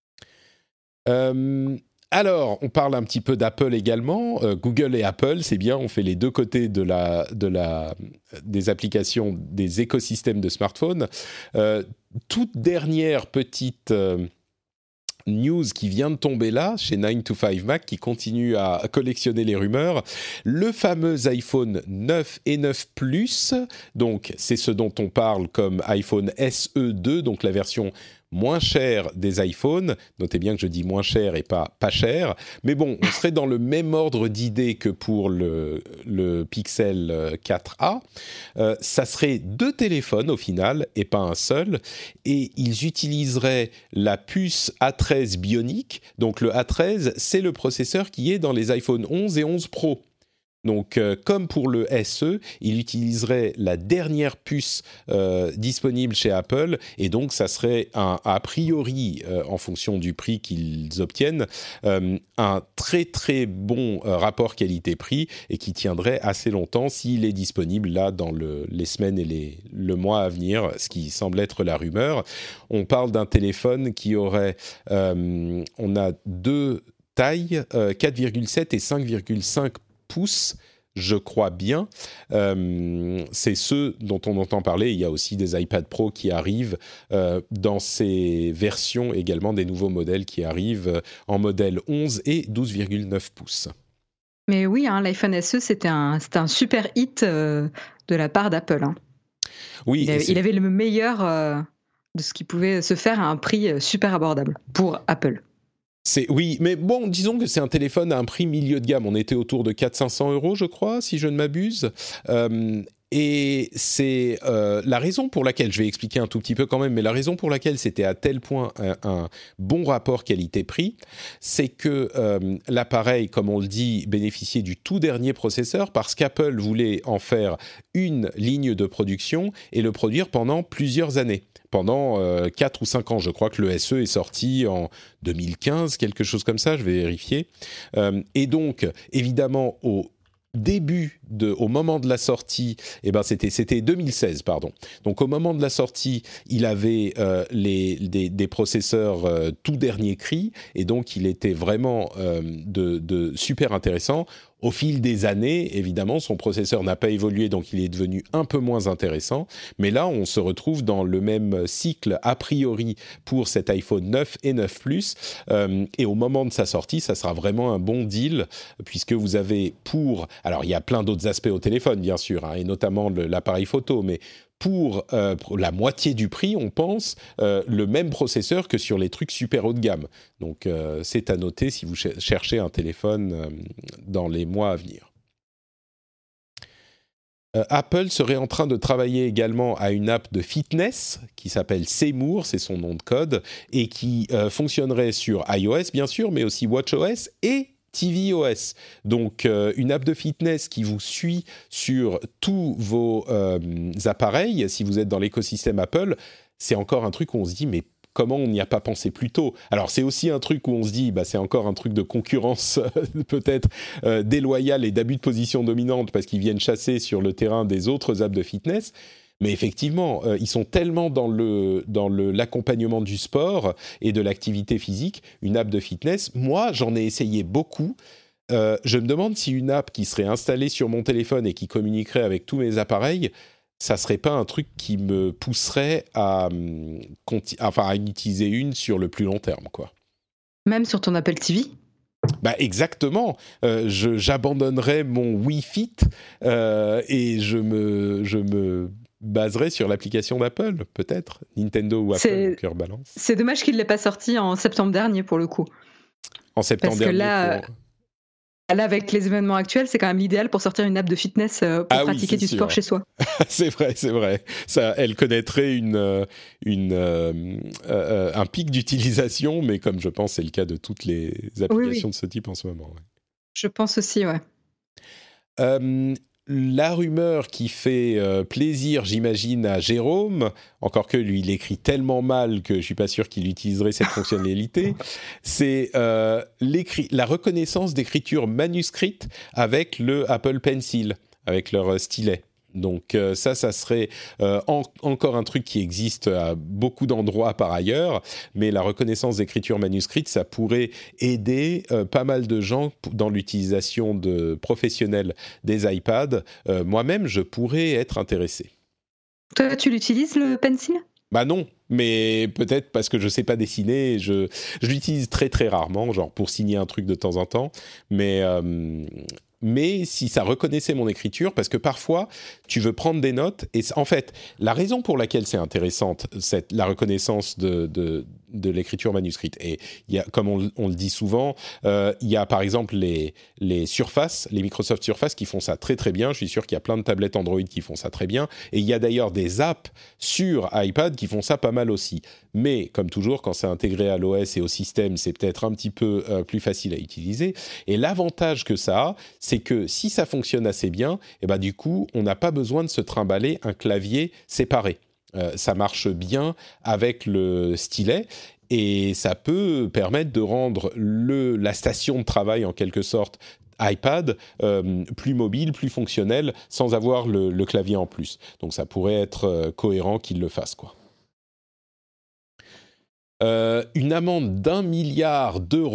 Speaker 3: Euh, alors, on parle un petit peu d'Apple également. Euh, Google et Apple, c'est bien, on fait les deux côtés de la, de la, des applications, des écosystèmes de smartphones. Euh, toute dernière petite... Euh, news qui vient de tomber là, chez nine to five Mac, qui continue à collectionner les rumeurs. Le fameux iPhone neuf et neuf Plus, donc c'est ce dont on parle comme iPhone S E deux, donc la version moins chère des iPhones. Notez bien que je dis moins cher et pas pas cher. Mais bon, on serait dans le même ordre d'idée que pour le, le Pixel quatre A. Euh, ça serait deux téléphones au final et pas un seul. Et ils utiliseraient la puce A treize Bionic. Donc le A treize, c'est le processeur qui est dans les iPhone onze et onze Pro. Donc, euh, comme pour le S E, il utiliserait la dernière puce euh, disponible chez Apple, et donc ça serait un, a priori, euh, en fonction du prix qu'ils obtiennent, euh, un très très bon euh, rapport qualité-prix et qui tiendrait assez longtemps s'il est disponible là dans le, les semaines et les, le mois à venir, ce qui semble être la rumeur. On parle d'un téléphone qui aurait, euh, on a deux tailles, euh, quatre virgule sept et cinq virgule cinq pouces je crois bien. Euh, c'est ceux dont on entend parler. Il y a aussi des iPad Pro qui arrivent euh, dans ces versions également, des nouveaux modèles qui arrivent euh, en modèle onze et douze virgule neuf pouces.
Speaker 4: Mais oui, hein, l'iPhone S E, c'était un, c'était un super hit euh, de la part d'Apple. Hein.
Speaker 3: Oui,
Speaker 4: il, avait, il avait le meilleur euh, de ce qui pouvait se faire à un prix super abordable pour Apple.
Speaker 3: C'est, oui, mais bon, disons que c'est un téléphone à un prix milieu de gamme. On était autour de quatre cents à cinq cents euros, je crois, si je ne m'abuse. Euh, et c'est euh, la raison pour laquelle, je vais expliquer un tout petit peu quand même, mais la raison pour laquelle c'était à tel point un, un bon rapport qualité-prix, c'est que euh, l'appareil, comme on le dit, bénéficiait du tout dernier processeur parce qu'Apple voulait en faire une ligne de production et le produire pendant plusieurs années. Pendant euh, quatre ou cinq ans, je crois que le S E est sorti en deux mille quinze, quelque chose comme ça, je vais vérifier. Euh, et donc, évidemment, au début, de, au moment de la sortie, eh ben c'était, c'était deux mille seize, pardon. Donc au moment de la sortie, il avait euh, les, des, des processeurs euh, tout dernier cri, et donc il était vraiment euh, de, de super intéressant. Au fil des années, évidemment, son processeur n'a pas évolué, donc il est devenu un peu moins intéressant. Mais là, on se retrouve dans le même cycle, a priori, pour cet iPhone neuf et neuf Plus. Euh, et au moment de sa sortie, ça sera vraiment un bon deal, puisque vous avez pour... Alors, il y a plein d'autres aspects au téléphone, bien sûr, hein, et notamment le, l'appareil photo, mais... Pour, euh, pour la moitié du prix, on pense, euh, le même processeur que sur les trucs super haut de gamme. Donc, euh, c'est à noter si vous ch- cherchez un téléphone euh, dans les mois à venir. Euh, Apple serait en train de travailler également à une app de fitness qui s'appelle Seymour, c'est son nom de code, et qui euh, fonctionnerait sur iOS, bien sûr, mais aussi watchOS et tvOS, donc euh, une app de fitness qui vous suit sur tous vos euh, appareils. Si vous êtes dans l'écosystème Apple, c'est encore un truc où on se dit mais comment on n'y a pas pensé plus tôt? Alors c'est aussi un truc où on se dit bah c'est encore un truc de concurrence peut-être euh, déloyale et d'abus de position dominante parce qu'ils viennent chasser sur le terrain des autres apps de fitness. Mais effectivement, euh, ils sont tellement dans, le, dans le, l'accompagnement du sport et de l'activité physique, une app de fitness. Moi, j'en ai essayé beaucoup. Euh, je me demande si une app qui serait installée sur mon téléphone et qui communiquerait avec tous mes appareils, ça serait pas un truc qui me pousserait à, conti- enfin, à en utiliser une sur le plus long terme, quoi.
Speaker 4: Même sur ton Apple T V ?
Speaker 3: Bah exactement. Euh, je, j'abandonnerais mon Wii Fit euh, et je me, je me baserais sur l'application d'Apple, peut-être. Nintendo ou Apple,
Speaker 4: c'est,
Speaker 3: mon cœur balance.
Speaker 4: C'est dommage qu'il ne l'ait pas sorti en septembre dernier, pour le coup.
Speaker 3: En septembre
Speaker 4: Parce que
Speaker 3: dernier.
Speaker 4: là,
Speaker 3: pour...
Speaker 4: là, avec les événements actuels, c'est quand même l'idéal pour sortir une app de fitness pour
Speaker 3: ah
Speaker 4: pratiquer
Speaker 3: oui,
Speaker 4: du
Speaker 3: sûr.
Speaker 4: sport chez soi.
Speaker 3: c'est vrai, c'est vrai. Ça, elle connaîtrait une, une, euh, euh, un pic d'utilisation, mais comme je pense c'est le cas de toutes les applications oui, oui. de ce type en ce moment. Ouais.
Speaker 4: Je pense aussi, ouais.
Speaker 3: Euh, la rumeur qui fait euh, plaisir, j'imagine, à Jérôme, encore que lui, il écrit tellement mal que je suis pas sûr qu'il utiliserait cette fonctionnalité, c'est euh, la reconnaissance d'écriture manuscrite avec le Apple Pencil, avec leur stylet. Donc euh, ça, ça serait euh, en, encore un truc qui existe à beaucoup d'endroits par ailleurs, mais la reconnaissance d'écriture manuscrite, ça pourrait aider euh, pas mal de gens dans l'utilisation de professionnelle des iPads. Euh, moi-même, je pourrais être intéressé.
Speaker 4: Toi, tu l'utilises, le Pencil ?
Speaker 3: Bah non, mais peut-être parce que je sais pas dessiner, je, je l'utilise très très rarement, genre pour signer un truc de temps en temps, mais... Euh, mais si ça reconnaissait mon écriture, parce que parfois, tu veux prendre des notes, et en fait, la raison pour laquelle c'est intéressante, cette, la reconnaissance de, de, de l'écriture manuscrite, et il y a, comme on, on le dit souvent, euh, il y a par exemple les, les Surface, les Microsoft Surface qui font ça très très bien, je suis sûr qu'il y a plein de tablettes Android qui font ça très bien, et il y a d'ailleurs des apps sur iPad qui font ça pas mal aussi. Mais, comme toujours, quand c'est intégré à l'O S et au système, c'est peut-être un petit peu euh, plus facile à utiliser, et l'avantage que ça a, c'est que si ça fonctionne assez bien, et ben du coup, on n'a pas besoin de se trimballer un clavier séparé. Euh, ça marche bien avec le stylet et ça peut permettre de rendre le, la station de travail, en quelque sorte, iPad, euh, plus mobile, plus fonctionnel, sans avoir le, le clavier en plus. Donc ça pourrait être euh, cohérent qu'ils le fassent, quoi. Euh, une amende d'un milliard d'euros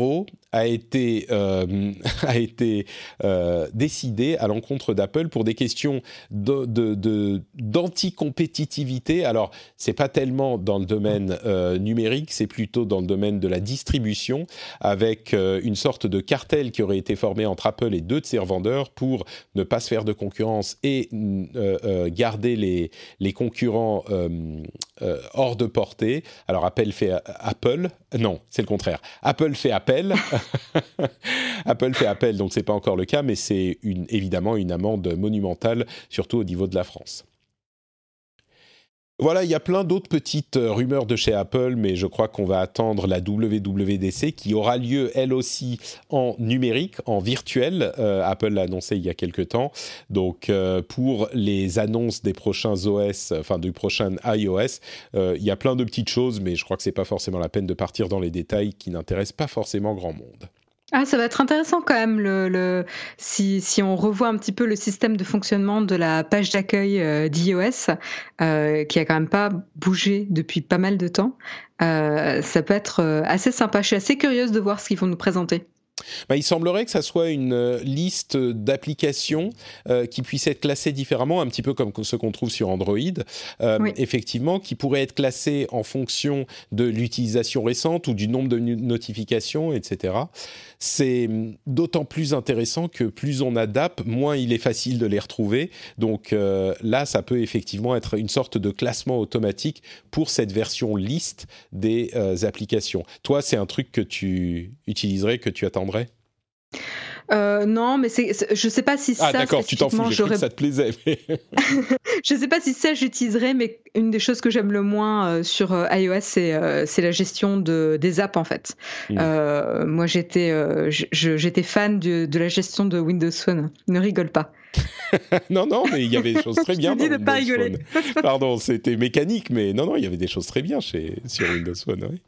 Speaker 3: a été, euh, a été euh, décidé à l'encontre d'Apple pour des questions de, de, de, d'anti-compétitivité. Alors, c'est pas tellement dans le domaine euh, numérique, c'est plutôt dans le domaine de la distribution, avec euh, une sorte de cartel qui aurait été formé entre Apple et deux de ses revendeurs pour ne pas se faire de concurrence et euh, euh, garder les, les concurrents euh, euh, hors de portée. Alors, Apple fait Apple, non, c'est le contraire. Apple fait appel. Apple fait appel, donc c'est pas encore le cas, mais c'est une, évidemment une amende monumentale, surtout au niveau de la France. Voilà, il y a plein d'autres petites rumeurs de chez Apple, mais je crois qu'on va attendre la W W D C qui aura lieu, elle aussi, en numérique, en virtuel. Euh, Apple l'a annoncé il y a quelque temps. Donc, euh, pour les annonces des prochains O S, enfin du prochain iOS, euh, il y a plein de petites choses, mais je crois que c'est pas forcément la peine de partir dans les détails qui n'intéressent pas forcément grand monde.
Speaker 4: Ah, ça va être intéressant quand même le, le, si, si on revoit un petit peu le système de fonctionnement de la page d'accueil euh, d'iOS, euh, qui a quand même pas bougé depuis pas mal de temps. Euh, ça peut être assez sympa. Je suis assez curieuse de voir ce qu'ils vont nous présenter.
Speaker 3: Bah, il semblerait que ça soit une euh, liste d'applications euh, qui puissent être classées différemment, un petit peu comme ce qu'on trouve sur Android, euh, oui. Effectivement, qui pourraient être classées en fonction de l'utilisation récente ou du nombre de notifications, et cetera. C'est d'autant plus intéressant que plus on adapte, moins il est facile de les retrouver. Donc euh, là, ça peut effectivement être une sorte de classement automatique pour cette version liste des euh, applications. Toi, c'est un truc que tu utiliserais, que tu attendrais ?
Speaker 4: Euh, non, mais c'est, c'est, je sais pas si ça.
Speaker 3: Ah d'accord, tu t'en fous, j'ai cru que ça te plaisait. Mais...
Speaker 4: je sais pas si ça j'utiliserais, mais une des choses que j'aime le moins euh, sur euh, iOS, c'est, euh, c'est la gestion de, des apps en fait. Mmh. Euh, moi, j'étais, euh, je, j'étais fan de, de la gestion de Windows Phone. Ne rigole pas.
Speaker 3: non, non, mais il y y des choses très bien.
Speaker 4: Je te dis de pas rigoler.
Speaker 3: Phone. Pardon, c'était mécanique, mais non, non, il y avait des choses très bien chez sur Windows Phone. Oui.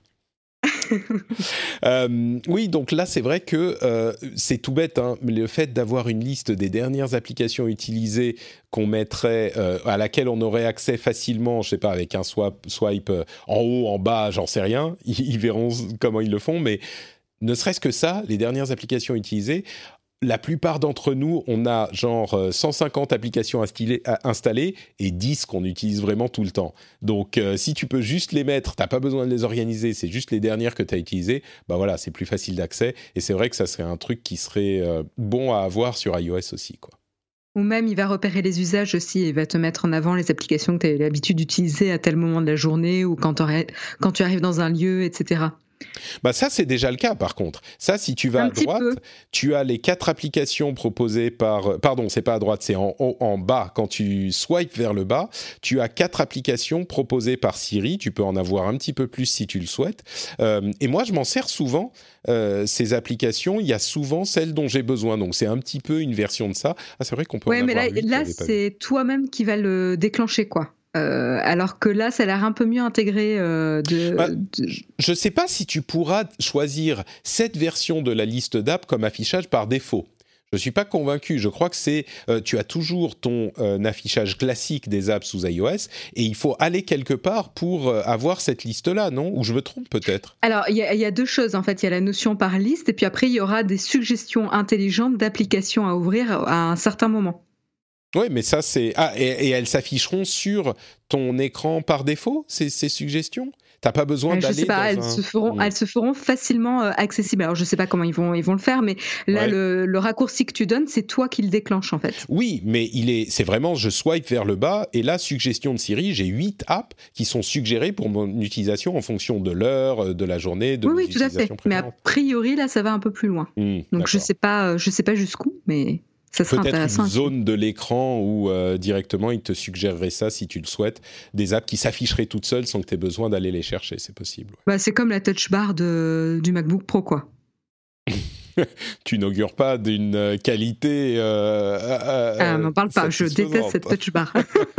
Speaker 3: euh, oui, donc là, c'est vrai que euh, c'est tout bête, hein, mais le fait d'avoir une liste des dernières applications utilisées qu'on mettrait, euh, à laquelle on aurait accès facilement, je sais pas, avec un swipe, swipe euh, en haut, en bas, j'en sais rien, ils, ils verront comment ils le font, mais ne serait-ce que ça, les dernières applications utilisées, la plupart d'entre nous, on a genre cent cinquante applications installées et dix qu'on utilise vraiment tout le temps. Donc, euh, si tu peux juste les mettre, t'as pas besoin de les organiser, c'est juste les dernières que tu as utilisées, bah voilà, c'est plus facile d'accès. Et c'est vrai que ça serait un truc qui serait euh, bon à avoir sur iOS aussi, quoi.
Speaker 4: Ou même, il va repérer les usages aussi et va te mettre en avant les applications que tu as l'habitude d'utiliser à tel moment de la journée ou quand, quand tu arrives dans un lieu, et cetera.
Speaker 3: Bah ça, c'est déjà le cas, par contre. Ça, si tu vas
Speaker 4: un
Speaker 3: à droite,
Speaker 4: peu.
Speaker 3: tu as les quatre applications proposées par... Pardon, c'est pas à droite, c'est en haut, en bas. Quand tu swipes vers le bas, tu as quatre applications proposées par Siri. Tu peux en avoir un petit peu plus si tu le souhaites. Euh, et moi, je m'en sers souvent, euh, ces applications. Il y a souvent celles dont j'ai besoin. Donc, c'est un petit peu une version de ça. Ah, c'est vrai qu'on peut
Speaker 4: ouais,
Speaker 3: en
Speaker 4: mais
Speaker 3: avoir
Speaker 4: là,
Speaker 3: huit,
Speaker 4: là c'est toi-même qui va le déclencher, quoi. Euh, alors que là, ça a l'air un peu mieux intégré. Euh, de,
Speaker 3: bah,
Speaker 4: de...
Speaker 3: Je ne sais pas si tu pourras choisir cette version de la liste d'app comme affichage par défaut. Je ne suis pas convaincu. Je crois que c'est, euh, tu as toujours ton euh, affichage classique des apps sous iOS et il faut aller quelque part pour euh, avoir cette liste-là, non ? Ou je me trompe peut-être ?
Speaker 4: Alors, il y, y a deux choses en fait. Il y a la notion par liste et puis après, il y aura des suggestions intelligentes d'applications à ouvrir à un certain moment.
Speaker 3: Oui, mais ça, c'est... Ah, et, et elles s'afficheront sur ton écran par défaut, ces, ces suggestions ? T'as pas besoin
Speaker 4: je
Speaker 3: d'aller
Speaker 4: sais pas,
Speaker 3: dans
Speaker 4: elles,
Speaker 3: un...
Speaker 4: se feront,
Speaker 3: mmh.
Speaker 4: elles se feront facilement euh, accessibles. Alors, je sais pas comment ils vont, ils vont le faire, mais là, ouais. le, le raccourci que tu donnes, c'est toi qui le déclenche, en fait.
Speaker 3: Oui, mais il est, c'est vraiment, je swipe vers le bas, et là, suggestion de Siri, j'ai huit apps qui sont suggérées pour mon utilisation en fonction de l'heure, de la journée, de
Speaker 4: oui,
Speaker 3: mes
Speaker 4: oui, tout à fait. Mais a priori, là, ça va un peu plus loin. Mmh, Donc, d'accord. je sais pas, je sais pas jusqu'où, mais... Ça sera
Speaker 3: peut-être
Speaker 4: intéressant
Speaker 3: une zone de l'écran où euh, directement il te suggérerait ça si tu le souhaites, des apps qui s'afficheraient toutes seules sans que tu aies besoin d'aller les chercher, c'est possible.
Speaker 4: Bah, c'est comme la touch bar de, du MacBook Pro, quoi.
Speaker 3: Tu n'augures pas d'une qualité. Euh, euh,
Speaker 4: ah, m'en parle pas, je déteste cette touch bar.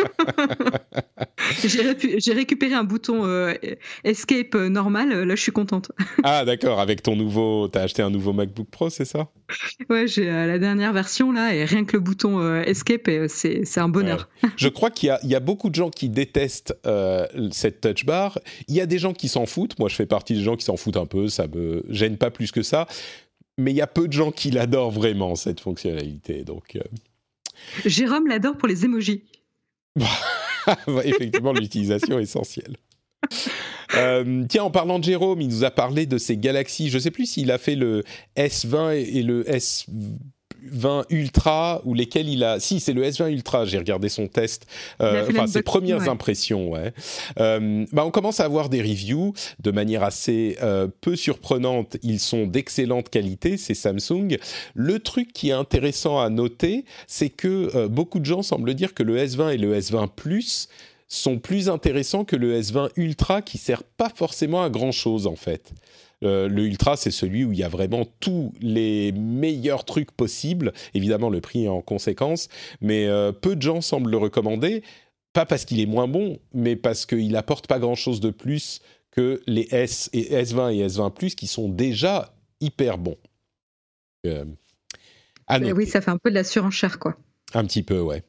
Speaker 4: j'ai, répu- j'ai récupéré un bouton euh, Escape normal, là je suis contente.
Speaker 3: Ah d'accord, avec ton nouveau, t'as acheté un nouveau MacBook Pro, c'est ça ?
Speaker 4: Ouais, j'ai euh, la dernière version là, et rien que le bouton euh, Escape, euh, c'est, c'est un bonheur.
Speaker 3: Ouais. Je crois qu'il y a, il y a beaucoup de gens qui détestent euh, cette touch bar. Il y a des gens qui s'en foutent. Moi, je fais partie des gens qui s'en foutent un peu. Ça me gêne pas plus que ça. mais il y a peu de gens qui l'adorent vraiment, cette fonctionnalité. Donc, euh...
Speaker 4: Jérôme l'adore pour les emojis.
Speaker 3: Effectivement, l'utilisation est essentielle. Euh, tiens, en parlant de Jérôme, il nous a parlé de ses Galaxy. Je ne sais plus s'il a fait le S vingt et le S vingt Ultra, ou lesquels il a... Si, c'est le S vingt Ultra, j'ai regardé son test. Euh, enfin, ses premières ouais. impressions, ouais. Euh, bah, on commence à avoir des reviews de manière assez euh, peu surprenante. Ils sont d'excellente qualité, c'est Samsung. Le truc qui est intéressant à noter, c'est que euh, beaucoup de gens semblent dire que le S vingt et le S vingt Plus sont plus intéressants que le S vingt Ultra, qui sert pas forcément à grand-chose, en fait. Euh, le Ultra, c'est celui où il y a vraiment tous les meilleurs trucs possibles. Évidemment, le prix est en conséquence, mais euh, peu de gens semblent le recommander, pas parce qu'il est moins bon, mais parce qu'il apporte pas grand-chose de plus que les S, et S vingt et S vingt Plus, qui sont déjà hyper bons. Euh,
Speaker 4: oui, ça fait un peu de la surenchère, quoi.
Speaker 3: Un petit peu, ouais.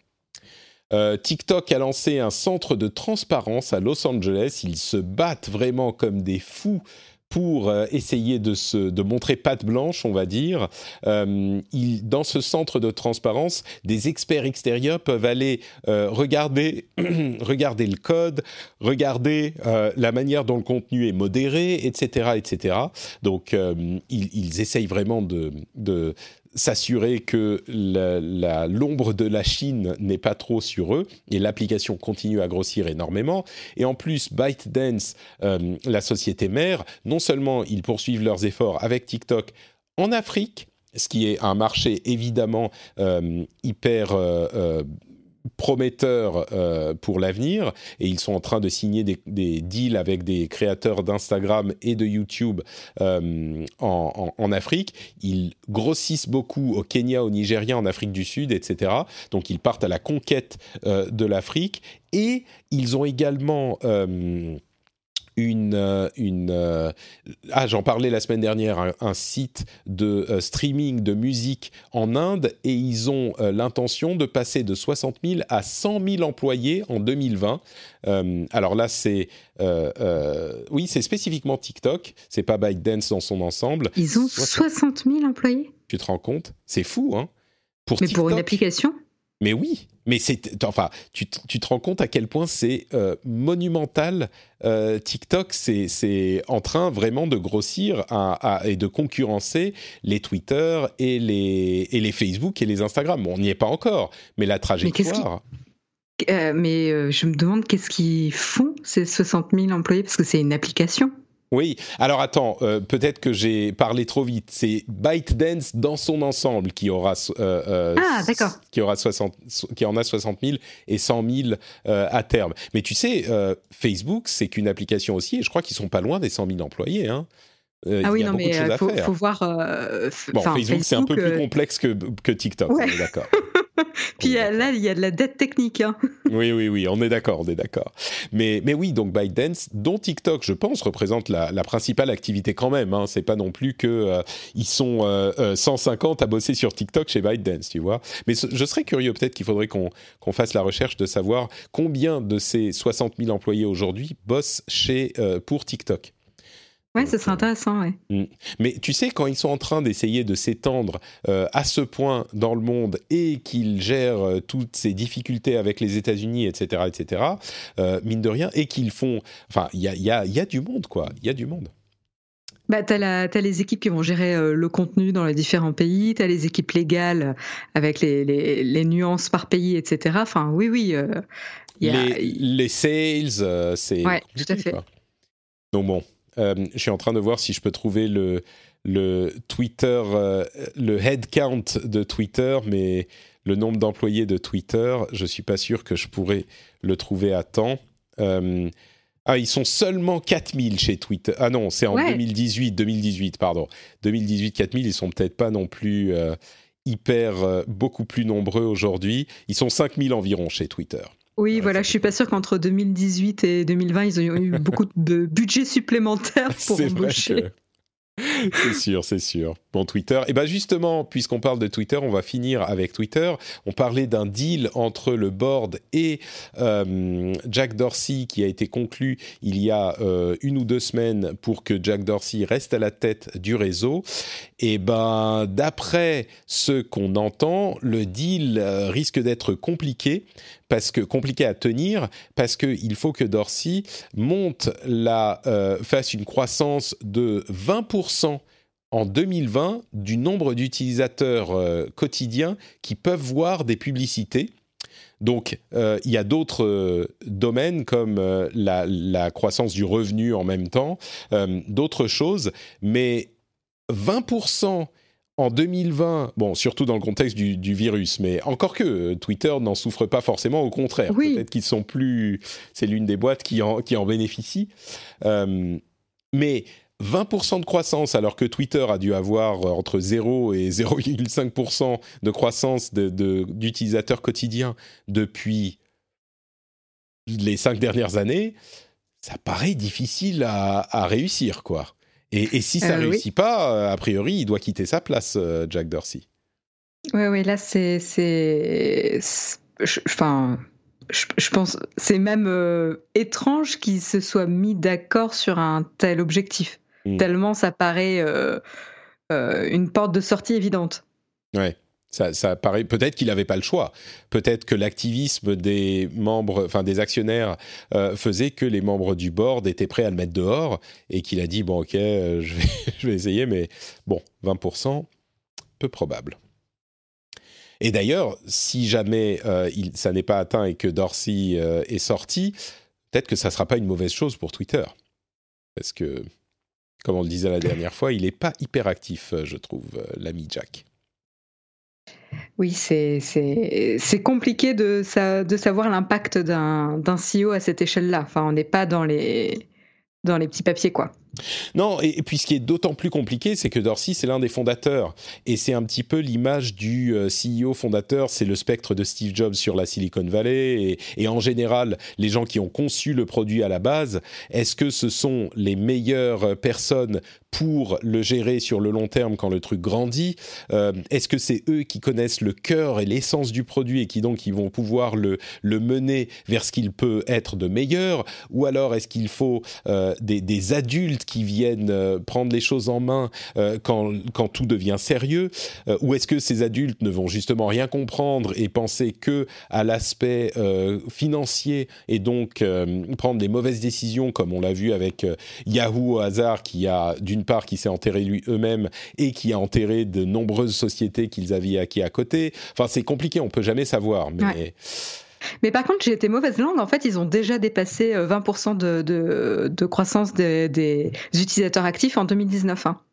Speaker 3: Euh, TikTok a lancé un centre de transparence à Los Angeles. Ils se battent vraiment comme des fous pour euh, essayer de, se, de montrer patte blanche, on va dire. Euh, il, dans ce centre de transparence, des experts extérieurs peuvent aller euh, regarder, regarder le code, regarder euh, la manière dont le contenu est modéré, et cetera, et cetera. Donc, euh, ils, ils essayent vraiment de... de s'assurer que la, la, l'ombre de la Chine n'est pas trop sur eux, et l'application continue à grossir énormément. Et en plus, ByteDance, euh, la société mère, non seulement ils poursuivent leurs efforts avec TikTok en Afrique, ce qui est un marché évidemment euh, hyper... Euh, euh, prometteurs euh, pour l'avenir, et ils sont en train de signer des, des deals avec des créateurs d'Instagram et de YouTube euh, en, en, en Afrique. Ils grossissent beaucoup au Kenya, au Nigeria, en Afrique du Sud, et cetera. Donc ils partent à la conquête euh, de l'Afrique, et ils ont également... Euh, Une, une euh, ah j'en parlais la semaine dernière, un, un site de euh, streaming de musique en Inde, et ils ont euh, l'intention de passer de soixante mille à cent mille employés en deux mille vingt. Euh, alors là c'est euh, euh, oui c'est spécifiquement TikTok, c'est pas ByteDance dans son ensemble.
Speaker 4: Ils ont soixante mille employés.
Speaker 3: Tu te rends compte? C'est fou, hein? Pour
Speaker 4: Mais
Speaker 3: TikTok,
Speaker 4: pour une application?
Speaker 3: Mais oui, mais c'est, enfin, tu, tu te rends compte à quel point c'est euh, monumental. Euh, TikTok, c'est, c'est en train vraiment de grossir à, à, et de concurrencer les Twitter et les, et les Facebook et les Instagram. Bon, on n'y est pas encore, mais la trajectoire...
Speaker 4: Mais, euh, mais euh, je me demande qu'est-ce qu'ils font, ces soixante mille employés, parce que c'est une application.
Speaker 3: Oui, alors attends, euh, peut-être que j'ai parlé trop vite. C'est ByteDance dans son ensemble qui aura, euh, euh,
Speaker 4: ah, d'accord.
Speaker 3: qui aura soixante, qui en a soixante mille et cent mille euh, à terme. Mais tu sais, euh, Facebook, c'est qu'une application aussi, et je crois qu'ils sont pas loin des cent mille employés, hein. Euh,
Speaker 4: ah oui,
Speaker 3: il y a
Speaker 4: non,
Speaker 3: beaucoup
Speaker 4: mais
Speaker 3: de choses
Speaker 4: il faut,
Speaker 3: à faire.
Speaker 4: faut voir. Euh, f-
Speaker 3: bon, Facebook, Facebook, c'est un peu euh... plus complexe que, que TikTok, ouais. On est d'accord.
Speaker 4: Puis est là, il y a de la dette technique. Hein.
Speaker 3: Oui, oui, oui, on est d'accord, on est d'accord. Mais, mais oui, donc ByteDance, dont TikTok, je pense, représente la, la principale activité quand même. Hein. C'est pas non plus que euh, ils sont euh, euh, cent cinquante à bosser sur TikTok chez ByteDance, tu vois. Mais je serais curieux, peut-être qu'il faudrait qu'on, qu'on fasse la recherche de savoir combien de ces soixante mille employés aujourd'hui bossent chez, euh, pour TikTok.
Speaker 4: Ouais, ce serait intéressant, ouais.
Speaker 3: Mais tu sais, quand ils sont en train d'essayer de s'étendre euh, à ce point dans le monde, et qu'ils gèrent euh, toutes ces difficultés avec les États-Unis, et cetera, et cetera, euh, mine de rien, et qu'ils font... Enfin, il y a, y a, y a du monde, quoi. Il y a du monde.
Speaker 4: Bah, t'as, la, t'as les équipes qui vont gérer euh, le contenu dans les différents pays, t'as les équipes légales avec les, les, les nuances par pays, et cetera. Enfin, oui, oui. Euh, y a...
Speaker 3: les, les sales, euh, c'est...
Speaker 4: Ouais, tout à fait.
Speaker 3: Quoi. Donc bon... Euh, je suis en train de voir si je peux trouver le, le Twitter, euh, le head count de Twitter, mais le nombre d'employés de Twitter, je ne suis pas sûr que je pourrais le trouver à temps. Euh, ah, ils sont seulement quatre mille chez Twitter. Ah non, c'est en ouais. deux mille dix-huit, deux mille dix-huit, pardon. deux mille dix-huit, quatre mille, ils sont peut-être pas non plus euh, hyper, euh, beaucoup plus nombreux aujourd'hui. Ils sont cinq mille environ chez Twitter.
Speaker 4: Oui, ouais, voilà, je suis pas sûr qu'entre deux mille dix-huit et deux mille vingt, ils ont eu beaucoup de budget supplémentaire pour
Speaker 3: c'est
Speaker 4: embaucher.
Speaker 3: Vrai que, C'est sûr, c'est sûr. Bon, Twitter. Et bien justement, puisqu'on parle de Twitter, on va finir avec Twitter. On parlait d'un deal entre le board et euh, Jack Dorsey qui a été conclu il y a euh, une ou deux semaines pour que Jack Dorsey reste à la tête du réseau. Et ben, d'après ce qu'on entend, le deal euh, risque d'être compliqué. Parce que compliqué à tenir, parce qu'il faut que Dorsey monte la, euh, fasse une croissance de vingt pour cent en deux mille vingt du nombre d'utilisateurs euh, quotidiens qui peuvent voir des publicités. Donc, euh, il y a d'autres euh, domaines comme euh, la, la croissance du revenu en même temps, euh, d'autres choses, mais vingt pour cent en deux mille vingt, bon, surtout dans le contexte du, du virus, mais encore que Twitter n'en souffre pas forcément, au contraire.
Speaker 4: Oui.
Speaker 3: Peut-être qu'ils sont plus... C'est l'une des boîtes qui en, qui en bénéficie. Euh, mais vingt pour cent de croissance, alors que Twitter a dû avoir entre zéro et zéro virgule cinq pour cent de croissance de, de, d'utilisateurs quotidiens depuis les cinq dernières années, ça paraît difficile à, à réussir, quoi. Et, et si ça ne euh, réussit oui. pas, a priori, il doit quitter sa place, euh, Jack Dorsey.
Speaker 4: Oui, oui, là, c'est... c'est, c'est enfin, je, je pense c'est même euh, étrange qu'ils se soient mis d'accord sur un tel objectif. Mmh. Tellement ça paraît euh, euh, une porte de sortie évidente.
Speaker 3: Ouais. Ça, ça paraît, peut-être qu'il n'avait pas le choix. Peut-être que l'activisme des membres, enfin des actionnaires, euh, faisait que les membres du board étaient prêts à le mettre dehors et qu'il a dit bon ok, euh, je vais, je vais essayer, mais bon, vingt pour cent, peu probable. Et d'ailleurs, si jamais euh, il, ça n'est pas atteint et que Dorsey euh, est sorti, peut-être que ça ne sera pas une mauvaise chose pour Twitter, parce que, comme on le disait la dernière fois, il n'est pas hyper actif, je trouve, euh, l'ami Jack.
Speaker 4: Oui, c'est, c'est, c'est compliqué de, de savoir l'impact d'un, d'un C E O à cette échelle-là. Enfin, on n'est pas dans les, dans les petits papiers, quoi.
Speaker 3: Non, et, et puis ce qui est d'autant plus compliqué, c'est que Dorsey, c'est l'un des fondateurs. Et c'est un petit peu l'image du euh, C E O fondateur, c'est le spectre de Steve Jobs sur la Silicon Valley. Et, et en général, les gens qui ont conçu le produit à la base, est-ce que ce sont les meilleures personnes pour le gérer sur le long terme quand le truc grandit? euh, Est-ce que c'est eux qui connaissent le cœur et l'essence du produit et qui donc ils vont pouvoir le, le mener vers ce qu'il peut être de meilleur? Ou alors est-ce qu'il faut euh, des, des adultes qui viennent euh, prendre les choses en main euh, quand, quand tout devient sérieux, euh, ou est-ce que ces adultes ne vont justement rien comprendre et penser que à l'aspect euh, financier et donc euh, prendre des mauvaises décisions comme on l'a vu avec euh, Yahoo au hasard qui a d'une part qui s'est enterré lui eux-mêmes et qui a enterré de nombreuses sociétés qu'ils avaient acquis à côté. Enfin c'est compliqué, on peut jamais savoir, mais...
Speaker 4: Ouais. Mais par contre, j'ai été mauvaise langue. En fait, ils ont déjà dépassé vingt pour cent de, de, de croissance des, des utilisateurs actifs en deux mille dix-neuf. Hein.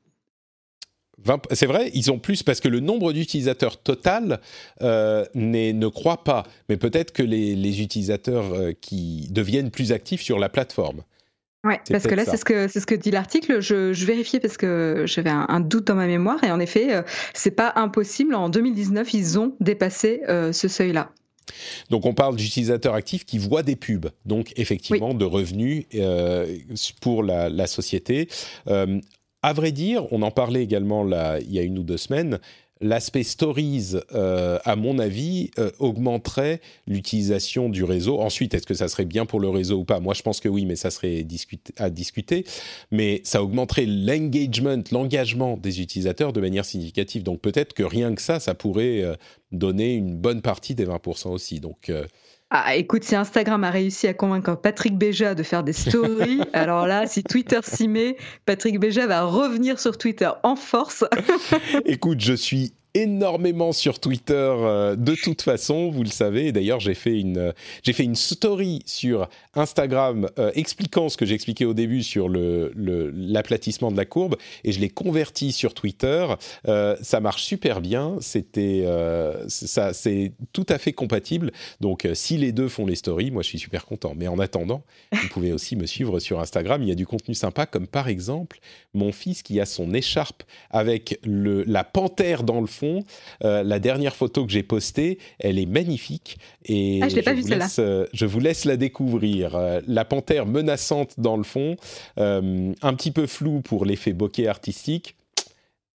Speaker 3: vingt, c'est vrai, ils ont plus parce que le nombre d'utilisateurs total euh, n'est, ne croît pas. Mais peut-être que les, les utilisateurs euh, qui deviennent plus actifs sur la plateforme.
Speaker 4: Oui, parce que là, c'est ce que, c'est ce que dit l'article. Je, je vérifiais parce que j'avais un, un doute dans ma mémoire. Et en effet, euh, c'est pas impossible. En deux mille dix-neuf, ils ont dépassé euh, ce seuil-là.
Speaker 3: Donc on parle d'utilisateurs actifs qui voient des pubs, donc effectivement oui. de revenus euh, pour la, la société. Euh, à vrai dire, on en parlait également là, il y a une ou deux semaines, l'aspect stories, euh, à mon avis, euh, augmenterait l'utilisation du réseau. Ensuite, est-ce que ça serait bien pour le réseau ou pas ? Moi, je pense que oui, mais ça serait discuté, à discuter. Mais ça augmenterait l'engagement, l'engagement des utilisateurs de manière significative. Donc peut-être que rien que ça, ça pourrait euh, donner une bonne partie des vingt pour cent aussi. Donc... Euh,
Speaker 4: Ah, écoute, si Instagram a réussi à convaincre Patrick Béja de faire des stories, alors là, si Twitter s'y met, Patrick Béja va revenir sur Twitter en force.
Speaker 3: Écoute, je suis énormément sur Twitter euh, de toute façon, vous le savez. Et d'ailleurs, j'ai fait une, euh, j'ai fait une story sur Instagram euh, expliquant ce que j'expliquais au début sur le, le, l'aplatissement de la courbe et je l'ai converti sur Twitter. Euh, ça marche super bien. C'était, euh, ça, c'est tout à fait compatible. Donc, euh, si les deux font les stories, moi, je suis super content. Mais en attendant, vous pouvez aussi me suivre sur Instagram. Il y a du contenu sympa, comme par exemple mon fils qui a son écharpe avec le, la panthère dans le fond. Euh, la dernière photo que j'ai postée, elle est magnifique et
Speaker 4: ah, je l'ai pas
Speaker 3: je,
Speaker 4: vu
Speaker 3: vous laisse, euh, je vous laisse la découvrir. Euh, la panthère menaçante dans le fond, euh, un petit peu floue pour l'effet bokeh artistique.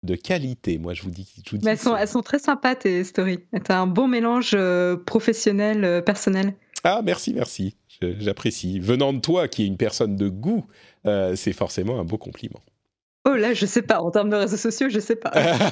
Speaker 3: de qualité. Moi, je vous dis, je vous dis
Speaker 4: Mais elles sont, elles sont très sympas, tes stories. T'as un bon mélange euh, professionnel, euh, personnel.
Speaker 3: Ah, merci, merci. Je, j'apprécie. Venant de toi, qui est une personne de goût, euh, c'est forcément un beau compliment.
Speaker 4: Oh là, je sais pas. En termes de réseaux sociaux, je sais pas.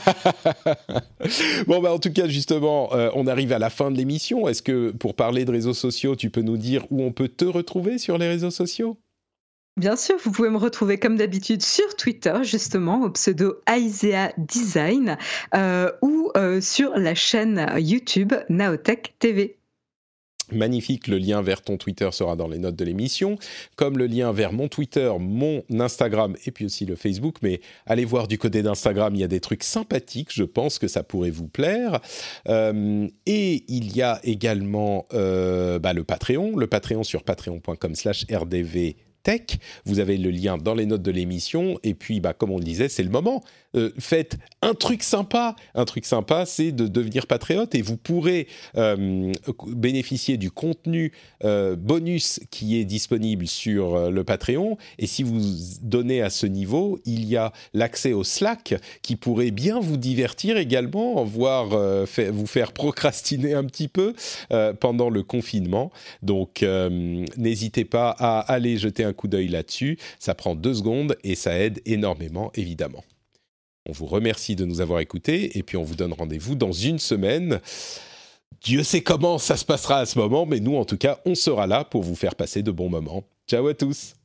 Speaker 3: Bon, bah, en tout cas, justement, euh, on arrive à la fin de l'émission. Est-ce que, pour parler de réseaux sociaux, tu peux nous dire où on peut te retrouver sur les réseaux sociaux ?
Speaker 4: Bien sûr, vous pouvez me retrouver comme d'habitude sur Twitter, justement, au pseudo Aisea Design, euh, ou euh, sur la chaîne YouTube Naotech T V.
Speaker 3: Magnifique, le lien vers ton Twitter sera dans les notes de l'émission, comme le lien vers mon Twitter, mon Instagram et puis aussi le Facebook. Mais allez voir du côté d'Instagram, il y a des trucs sympathiques, je pense que ça pourrait vous plaire. Euh, et il y a également euh, bah, le Patreon, le Patreon sur patreon.com slash rdv. Tech, vous avez le lien dans les notes de l'émission, et puis bah, comme on le disait, c'est le moment. Euh, faites un truc sympa, un truc sympa, c'est de devenir patriote, et vous pourrez euh, bénéficier du contenu euh, bonus qui est disponible sur euh, le Patreon, et si vous donnez à ce niveau, il y a l'accès au Slack qui pourrait bien vous divertir également, voire euh, fait, vous faire procrastiner un petit peu euh, pendant le confinement. Donc euh, n'hésitez pas à aller jeter un coup d'œil là-dessus, ça prend deux secondes et ça aide énormément évidemment. On vous remercie de nous avoir écoutés et puis on vous donne rendez-vous dans une semaine. Dieu sait comment ça se passera à ce moment, mais nous en tout cas on sera là pour vous faire passer de bons moments. Ciao à tous.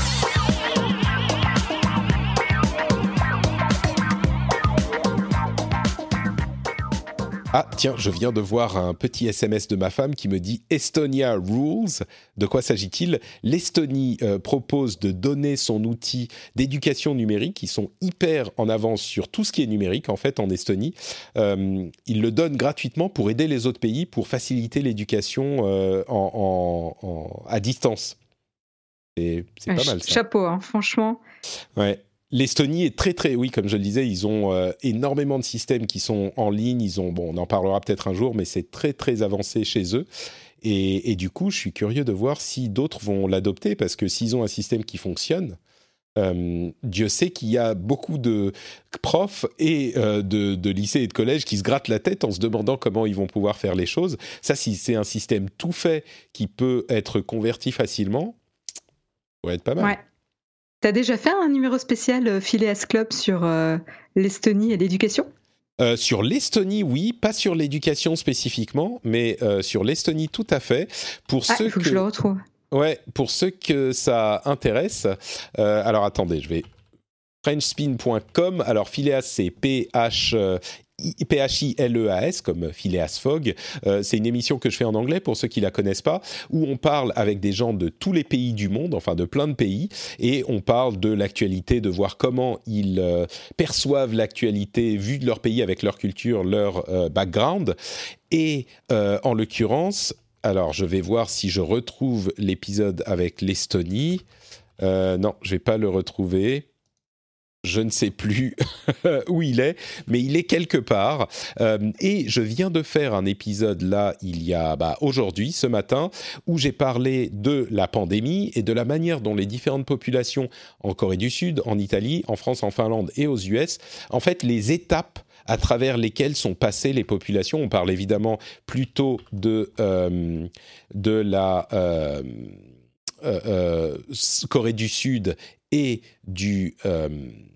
Speaker 3: Ah tiens, je viens de voir un petit S M S de ma femme qui me dit « Estonia Rules ». De quoi s'agit-il ? L'Estonie euh, propose de donner son outil d'éducation numérique. Ils sont hyper en avance sur tout ce qui est numérique, en fait, en Estonie. Euh, ils le donnent gratuitement pour aider les autres pays, pour faciliter l'éducation euh, en, en, en, à distance. C'est, c'est pas mal, ça.
Speaker 4: Chapeau, hein, franchement.
Speaker 3: Ouais. L'Estonie est très très, oui, comme je le disais, ils ont euh, énormément de systèmes qui sont en ligne. Ils ont, bon, on en parlera peut-être un jour, mais c'est très très avancé chez eux. Et, et du coup, je suis curieux de voir si d'autres vont l'adopter, parce que s'ils ont un système qui fonctionne, euh, Dieu sait qu'il y a beaucoup de profs et euh, de, de lycées et de collèges qui se grattent la tête en se demandant comment ils vont pouvoir faire les choses. Ça, si c'est un système tout fait qui peut être converti facilement, ça pourrait être pas mal.
Speaker 4: Ouais. T'as déjà fait un numéro spécial euh, Phileas Club sur euh, l'Estonie et l'éducation ?
Speaker 3: Euh, sur l'Estonie, oui, pas sur l'éducation spécifiquement, mais euh, sur l'Estonie, tout à fait. Pour
Speaker 4: ah,
Speaker 3: ceux
Speaker 4: il faut
Speaker 3: que...
Speaker 4: que je le retrouve.
Speaker 3: Ouais, pour ceux que ça intéresse. Euh, alors attendez, je vais frenchspin point com. Alors Phileas, c'est P H P H I L E A S, comme Phileas Fogg. Euh, c'est une émission que je fais en anglais, pour ceux qui ne la connaissent pas, où on parle avec des gens de tous les pays du monde, enfin de plein de pays, et on parle de l'actualité, de voir comment ils euh, perçoivent l'actualité vue de leur pays, avec leur culture, leur euh, background. Et euh, en l'occurrence, alors je vais voir si je retrouve l'épisode avec l'Estonie. Euh, non, je ne vais pas le retrouver. Je ne sais plus où il est, mais il est quelque part. Euh, et je viens de faire un épisode là, il y a bah, aujourd'hui, ce matin, où j'ai parlé de la pandémie et de la manière dont les différentes populations en Corée du Sud, en Italie, en France, en Finlande et aux U S, en fait, les étapes à travers lesquelles sont passées les populations. On parle évidemment plutôt de, euh, de la euh, euh, euh, Corée du Sud et du... Euh,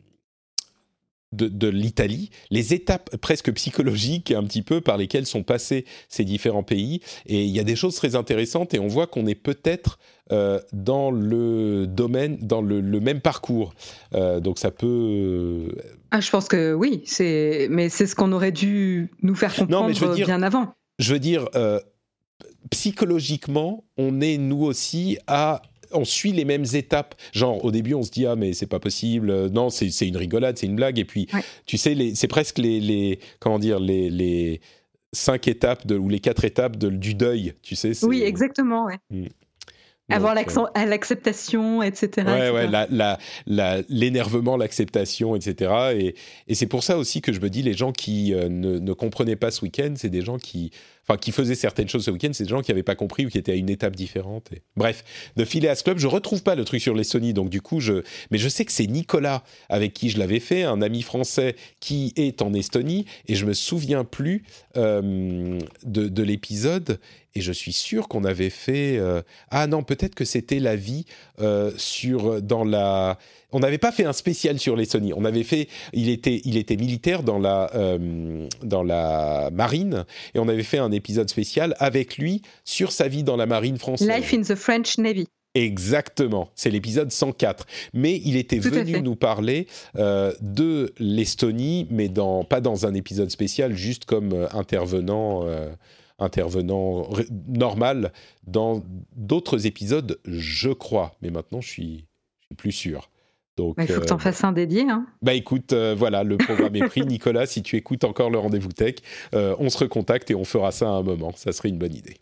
Speaker 3: De, de l'Italie, les étapes presque psychologiques un petit peu par lesquelles sont passés ces différents pays. Et il y a des choses très intéressantes et on voit qu'on est peut-être euh, dans le domaine, dans le, le même parcours. Euh, donc ça peut...
Speaker 4: Ah, je pense que oui, c'est... mais c'est ce qu'on aurait dû nous faire comprendre non, mais je veux dire, bien avant.
Speaker 3: Je veux dire, euh, psychologiquement, on est nous aussi à... on suit les mêmes étapes. Genre, au début, on se dit « Ah, mais c'est pas possible. Non, c'est, c'est une rigolade, c'est une blague. » Et puis, ouais. tu sais, les, c'est presque les, les... Comment dire les, les cinq étapes de, ou les quatre étapes de, du deuil, tu sais. C'est...
Speaker 4: Oui, exactement, ouais. Avoir Donc, euh... l'acceptation, et cetera.
Speaker 3: Ouais,
Speaker 4: et cetera.
Speaker 3: ouais, la, la, la, l'énervement, l'acceptation, et cetera. Et, et c'est pour ça aussi que je me dis, les gens qui euh, ne, ne comprenaient pas ce week-end, c'est des gens qui, enfin, qui faisaient certaines choses ce week-end, c'est des gens qui n'avaient pas compris ou qui étaient à une étape différente. Et... Bref, de Phileas Club, je retrouve pas le truc sur l'Estonie, donc du coup, je, mais je sais que c'est Nicolas avec qui je l'avais fait, un ami français qui est en Estonie, et je me souviens plus euh, de, de l'épisode. Et je suis sûr qu'on avait fait... Euh... Ah non, peut-être que c'était la vie euh, sur, dans la... On n'avait pas fait un spécial sur l'Estonie. On avait fait... Il était, il était militaire dans la, euh, dans la marine. Et on avait fait un épisode spécial avec lui sur sa vie dans la marine française.
Speaker 4: Life in the French Navy.
Speaker 3: Exactement, c'est l'épisode cent quatre. Mais il était Tout venu nous parler euh, de l'Estonie, mais dans, pas dans un épisode spécial, juste comme euh, intervenant... Euh, intervenant ré- normal dans d'autres épisodes, je crois. Mais maintenant, je suis, je suis plus sûr. Donc,
Speaker 4: il faut euh, que tu en fasses un dédié. Hein.
Speaker 3: Bah écoute, euh, voilà, le programme est pris. Nicolas, si tu écoutes encore le Rendez-vous Tech, euh, on se recontacte et on fera ça à un moment. Ça serait une bonne idée.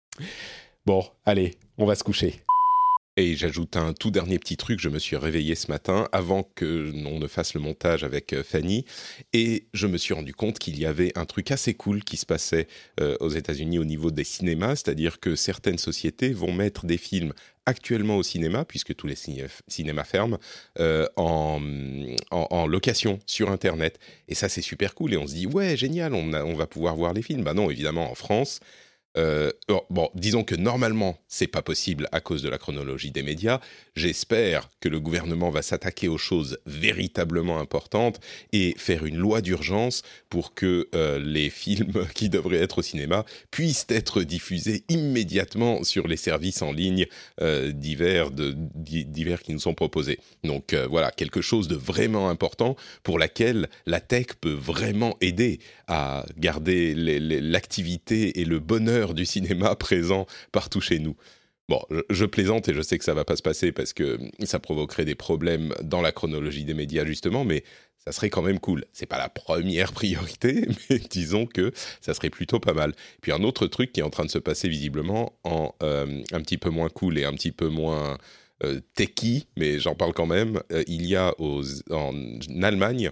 Speaker 3: Bon, allez, on va se coucher. Et j'ajoute un tout dernier petit truc, je me suis réveillé ce matin avant que l'on ne fasse le montage avec Fanny et je me suis rendu compte qu'il y avait un truc assez cool qui se passait euh, aux États-Unis au niveau des cinémas, c'est-à-dire que certaines sociétés vont mettre des films actuellement au cinéma, puisque tous les ciné- cinémas ferment, euh, en, en, en location sur Internet. Et ça, c'est super cool et on se dit « Ouais, génial, on, a, on va pouvoir voir les films ». Bah non, évidemment, en France... Euh, bon, disons que normalement, c'est pas possible à cause de la chronologie des médias. J'espère que le gouvernement va s'attaquer aux choses véritablement importantes et faire une loi d'urgence pour que euh, les films qui devraient être au cinéma puissent être diffusés immédiatement sur les services en ligne euh, divers, de, divers qui nous sont proposés. Donc euh, voilà, quelque chose de vraiment important pour laquelle la tech peut vraiment aider à garder les, les, l'activité et le bonheur du cinéma présent partout chez nous. Bon, je, je plaisante et je sais que ça va pas se passer parce que ça provoquerait des problèmes dans la chronologie des médias justement, mais ça serait quand même cool. C'est pas la première priorité, mais disons que ça serait plutôt pas mal. Puis un autre truc qui est en train de se passer visiblement en euh, un petit peu moins cool et un petit peu moins euh, techy, mais j'en parle quand même, euh, il y a aux, en Allemagne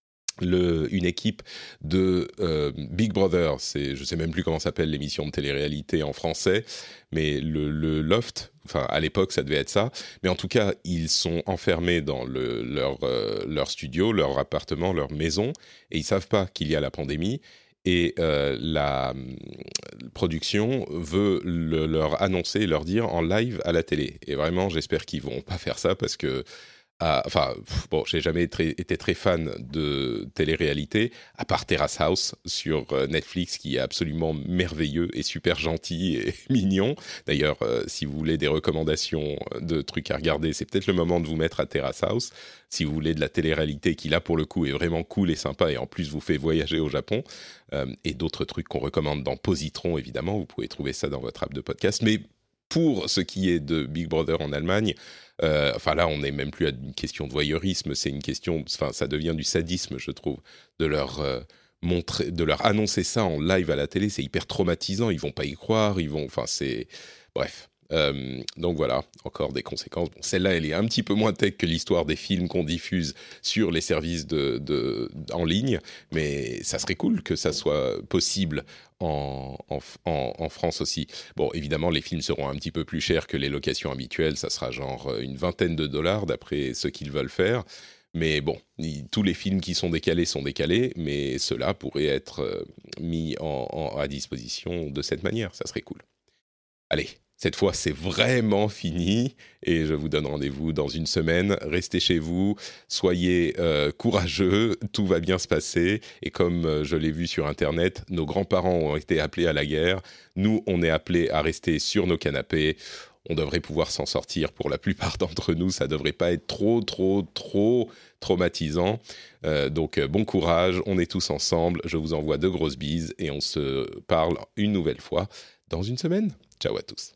Speaker 3: Le, une équipe de euh, Big Brother, c'est, je ne sais même plus comment s'appelle l'émission de télé-réalité en français, mais le, le Loft, enfin à l'époque ça devait être ça, mais en tout cas ils sont enfermés dans le, leur, euh, leur studio, leur appartement, leur maison, et ils ne savent pas qu'il y a la pandémie, et euh, la euh, production veut le, leur annoncer, leur dire en live à la télé, et vraiment j'espère qu'ils ne vont pas faire ça parce que Ah, enfin, bon, j'ai jamais très, été très fan de télé-réalité, à part Terrace House sur Netflix, qui est absolument merveilleux et super gentil et mignon. D'ailleurs, euh, si vous voulez des recommandations de trucs à regarder, c'est peut-être le moment de vous mettre à Terrace House. Si vous voulez de la télé-réalité qui, là, pour le coup, est vraiment cool et sympa et en plus vous fait voyager au Japon, euh, et d'autres trucs qu'on recommande dans Positron, évidemment, vous pouvez trouver ça dans votre app de podcast. Mais pour ce qui est de Big Brother en Allemagne, euh, enfin là, on n'est même plus à une question de voyeurisme, c'est une question, enfin, ça devient du sadisme, je trouve, de leur euh, montrer, de leur annoncer ça en live à la télé, c'est hyper traumatisant. Ils vont pas y croire, ils vont, enfin, c'est, bref. Euh, donc voilà, encore des conséquences. Bon, celle-là, elle est un petit peu moins tech que l'histoire des films qu'on diffuse sur les services de, de, en ligne, mais ça serait cool que ça soit possible en, en, en, en France aussi. Bon, évidemment, les films seront un petit peu plus chers que les locations habituelles, ça sera genre une vingtaine de dollars d'après ce qu'ils veulent faire. Mais bon, ils, tous les films qui sont décalés sont décalés, mais ceux-là pourraient être mis en, en, à disposition de cette manière, ça serait cool. Allez, cette fois, c'est vraiment fini et je vous donne rendez-vous dans une semaine. Restez chez vous, soyez euh, courageux, tout va bien se passer. Et comme euh, je l'ai vu sur Internet, nos grands-parents ont été appelés à la guerre. Nous, on est appelés à rester sur nos canapés. On devrait pouvoir s'en sortir pour la plupart d'entre nous. Ça ne devrait pas être trop, trop, trop traumatisant. Euh, donc, bon courage, on est tous ensemble. Je vous envoie de grosses bises et on se parle une nouvelle fois dans une semaine. Ciao à tous.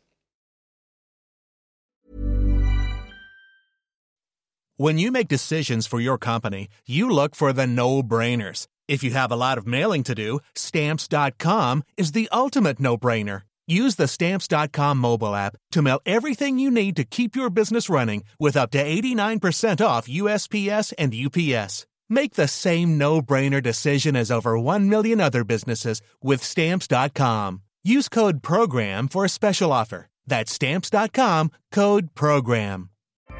Speaker 5: When you make decisions for your company, you look for the no-brainers. If you have a lot of mailing to do, Stamps dot com is the ultimate no-brainer. Use the Stamps dot com mobile app to mail everything you need to keep your business running with up to eighty-nine percent off U S P S and U P S. Make the same no-brainer decision as over one million other businesses with Stamps dot com. Use code PROGRAM for a special offer. That's Stamps dot com, code PROGRAM.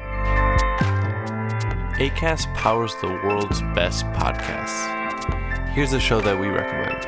Speaker 6: Acast powers the world's best podcasts. Here's a show that we recommend.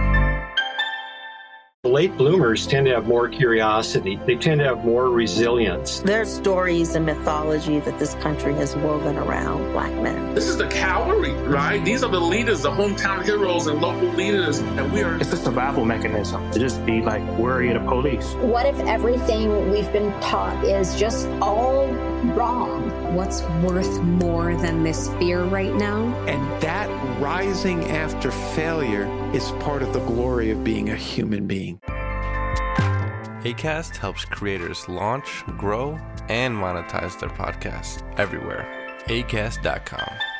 Speaker 7: Late bloomers tend to have more curiosity. They tend to have more resilience.
Speaker 8: There's stories and mythology that this country has woven around Black men.
Speaker 9: This is the cavalry, right? These are the leaders, the hometown heroes and local leaders. And we are...
Speaker 10: It's a survival mechanism to just be like worry of the police.
Speaker 11: What if everything we've been taught is just all wrong?
Speaker 12: What's worth more than this fear right now?
Speaker 13: And that rising after failure is part of the glory of being a human being.
Speaker 6: Acast helps creators launch, grow, and monetize their podcasts everywhere. Acast dot com.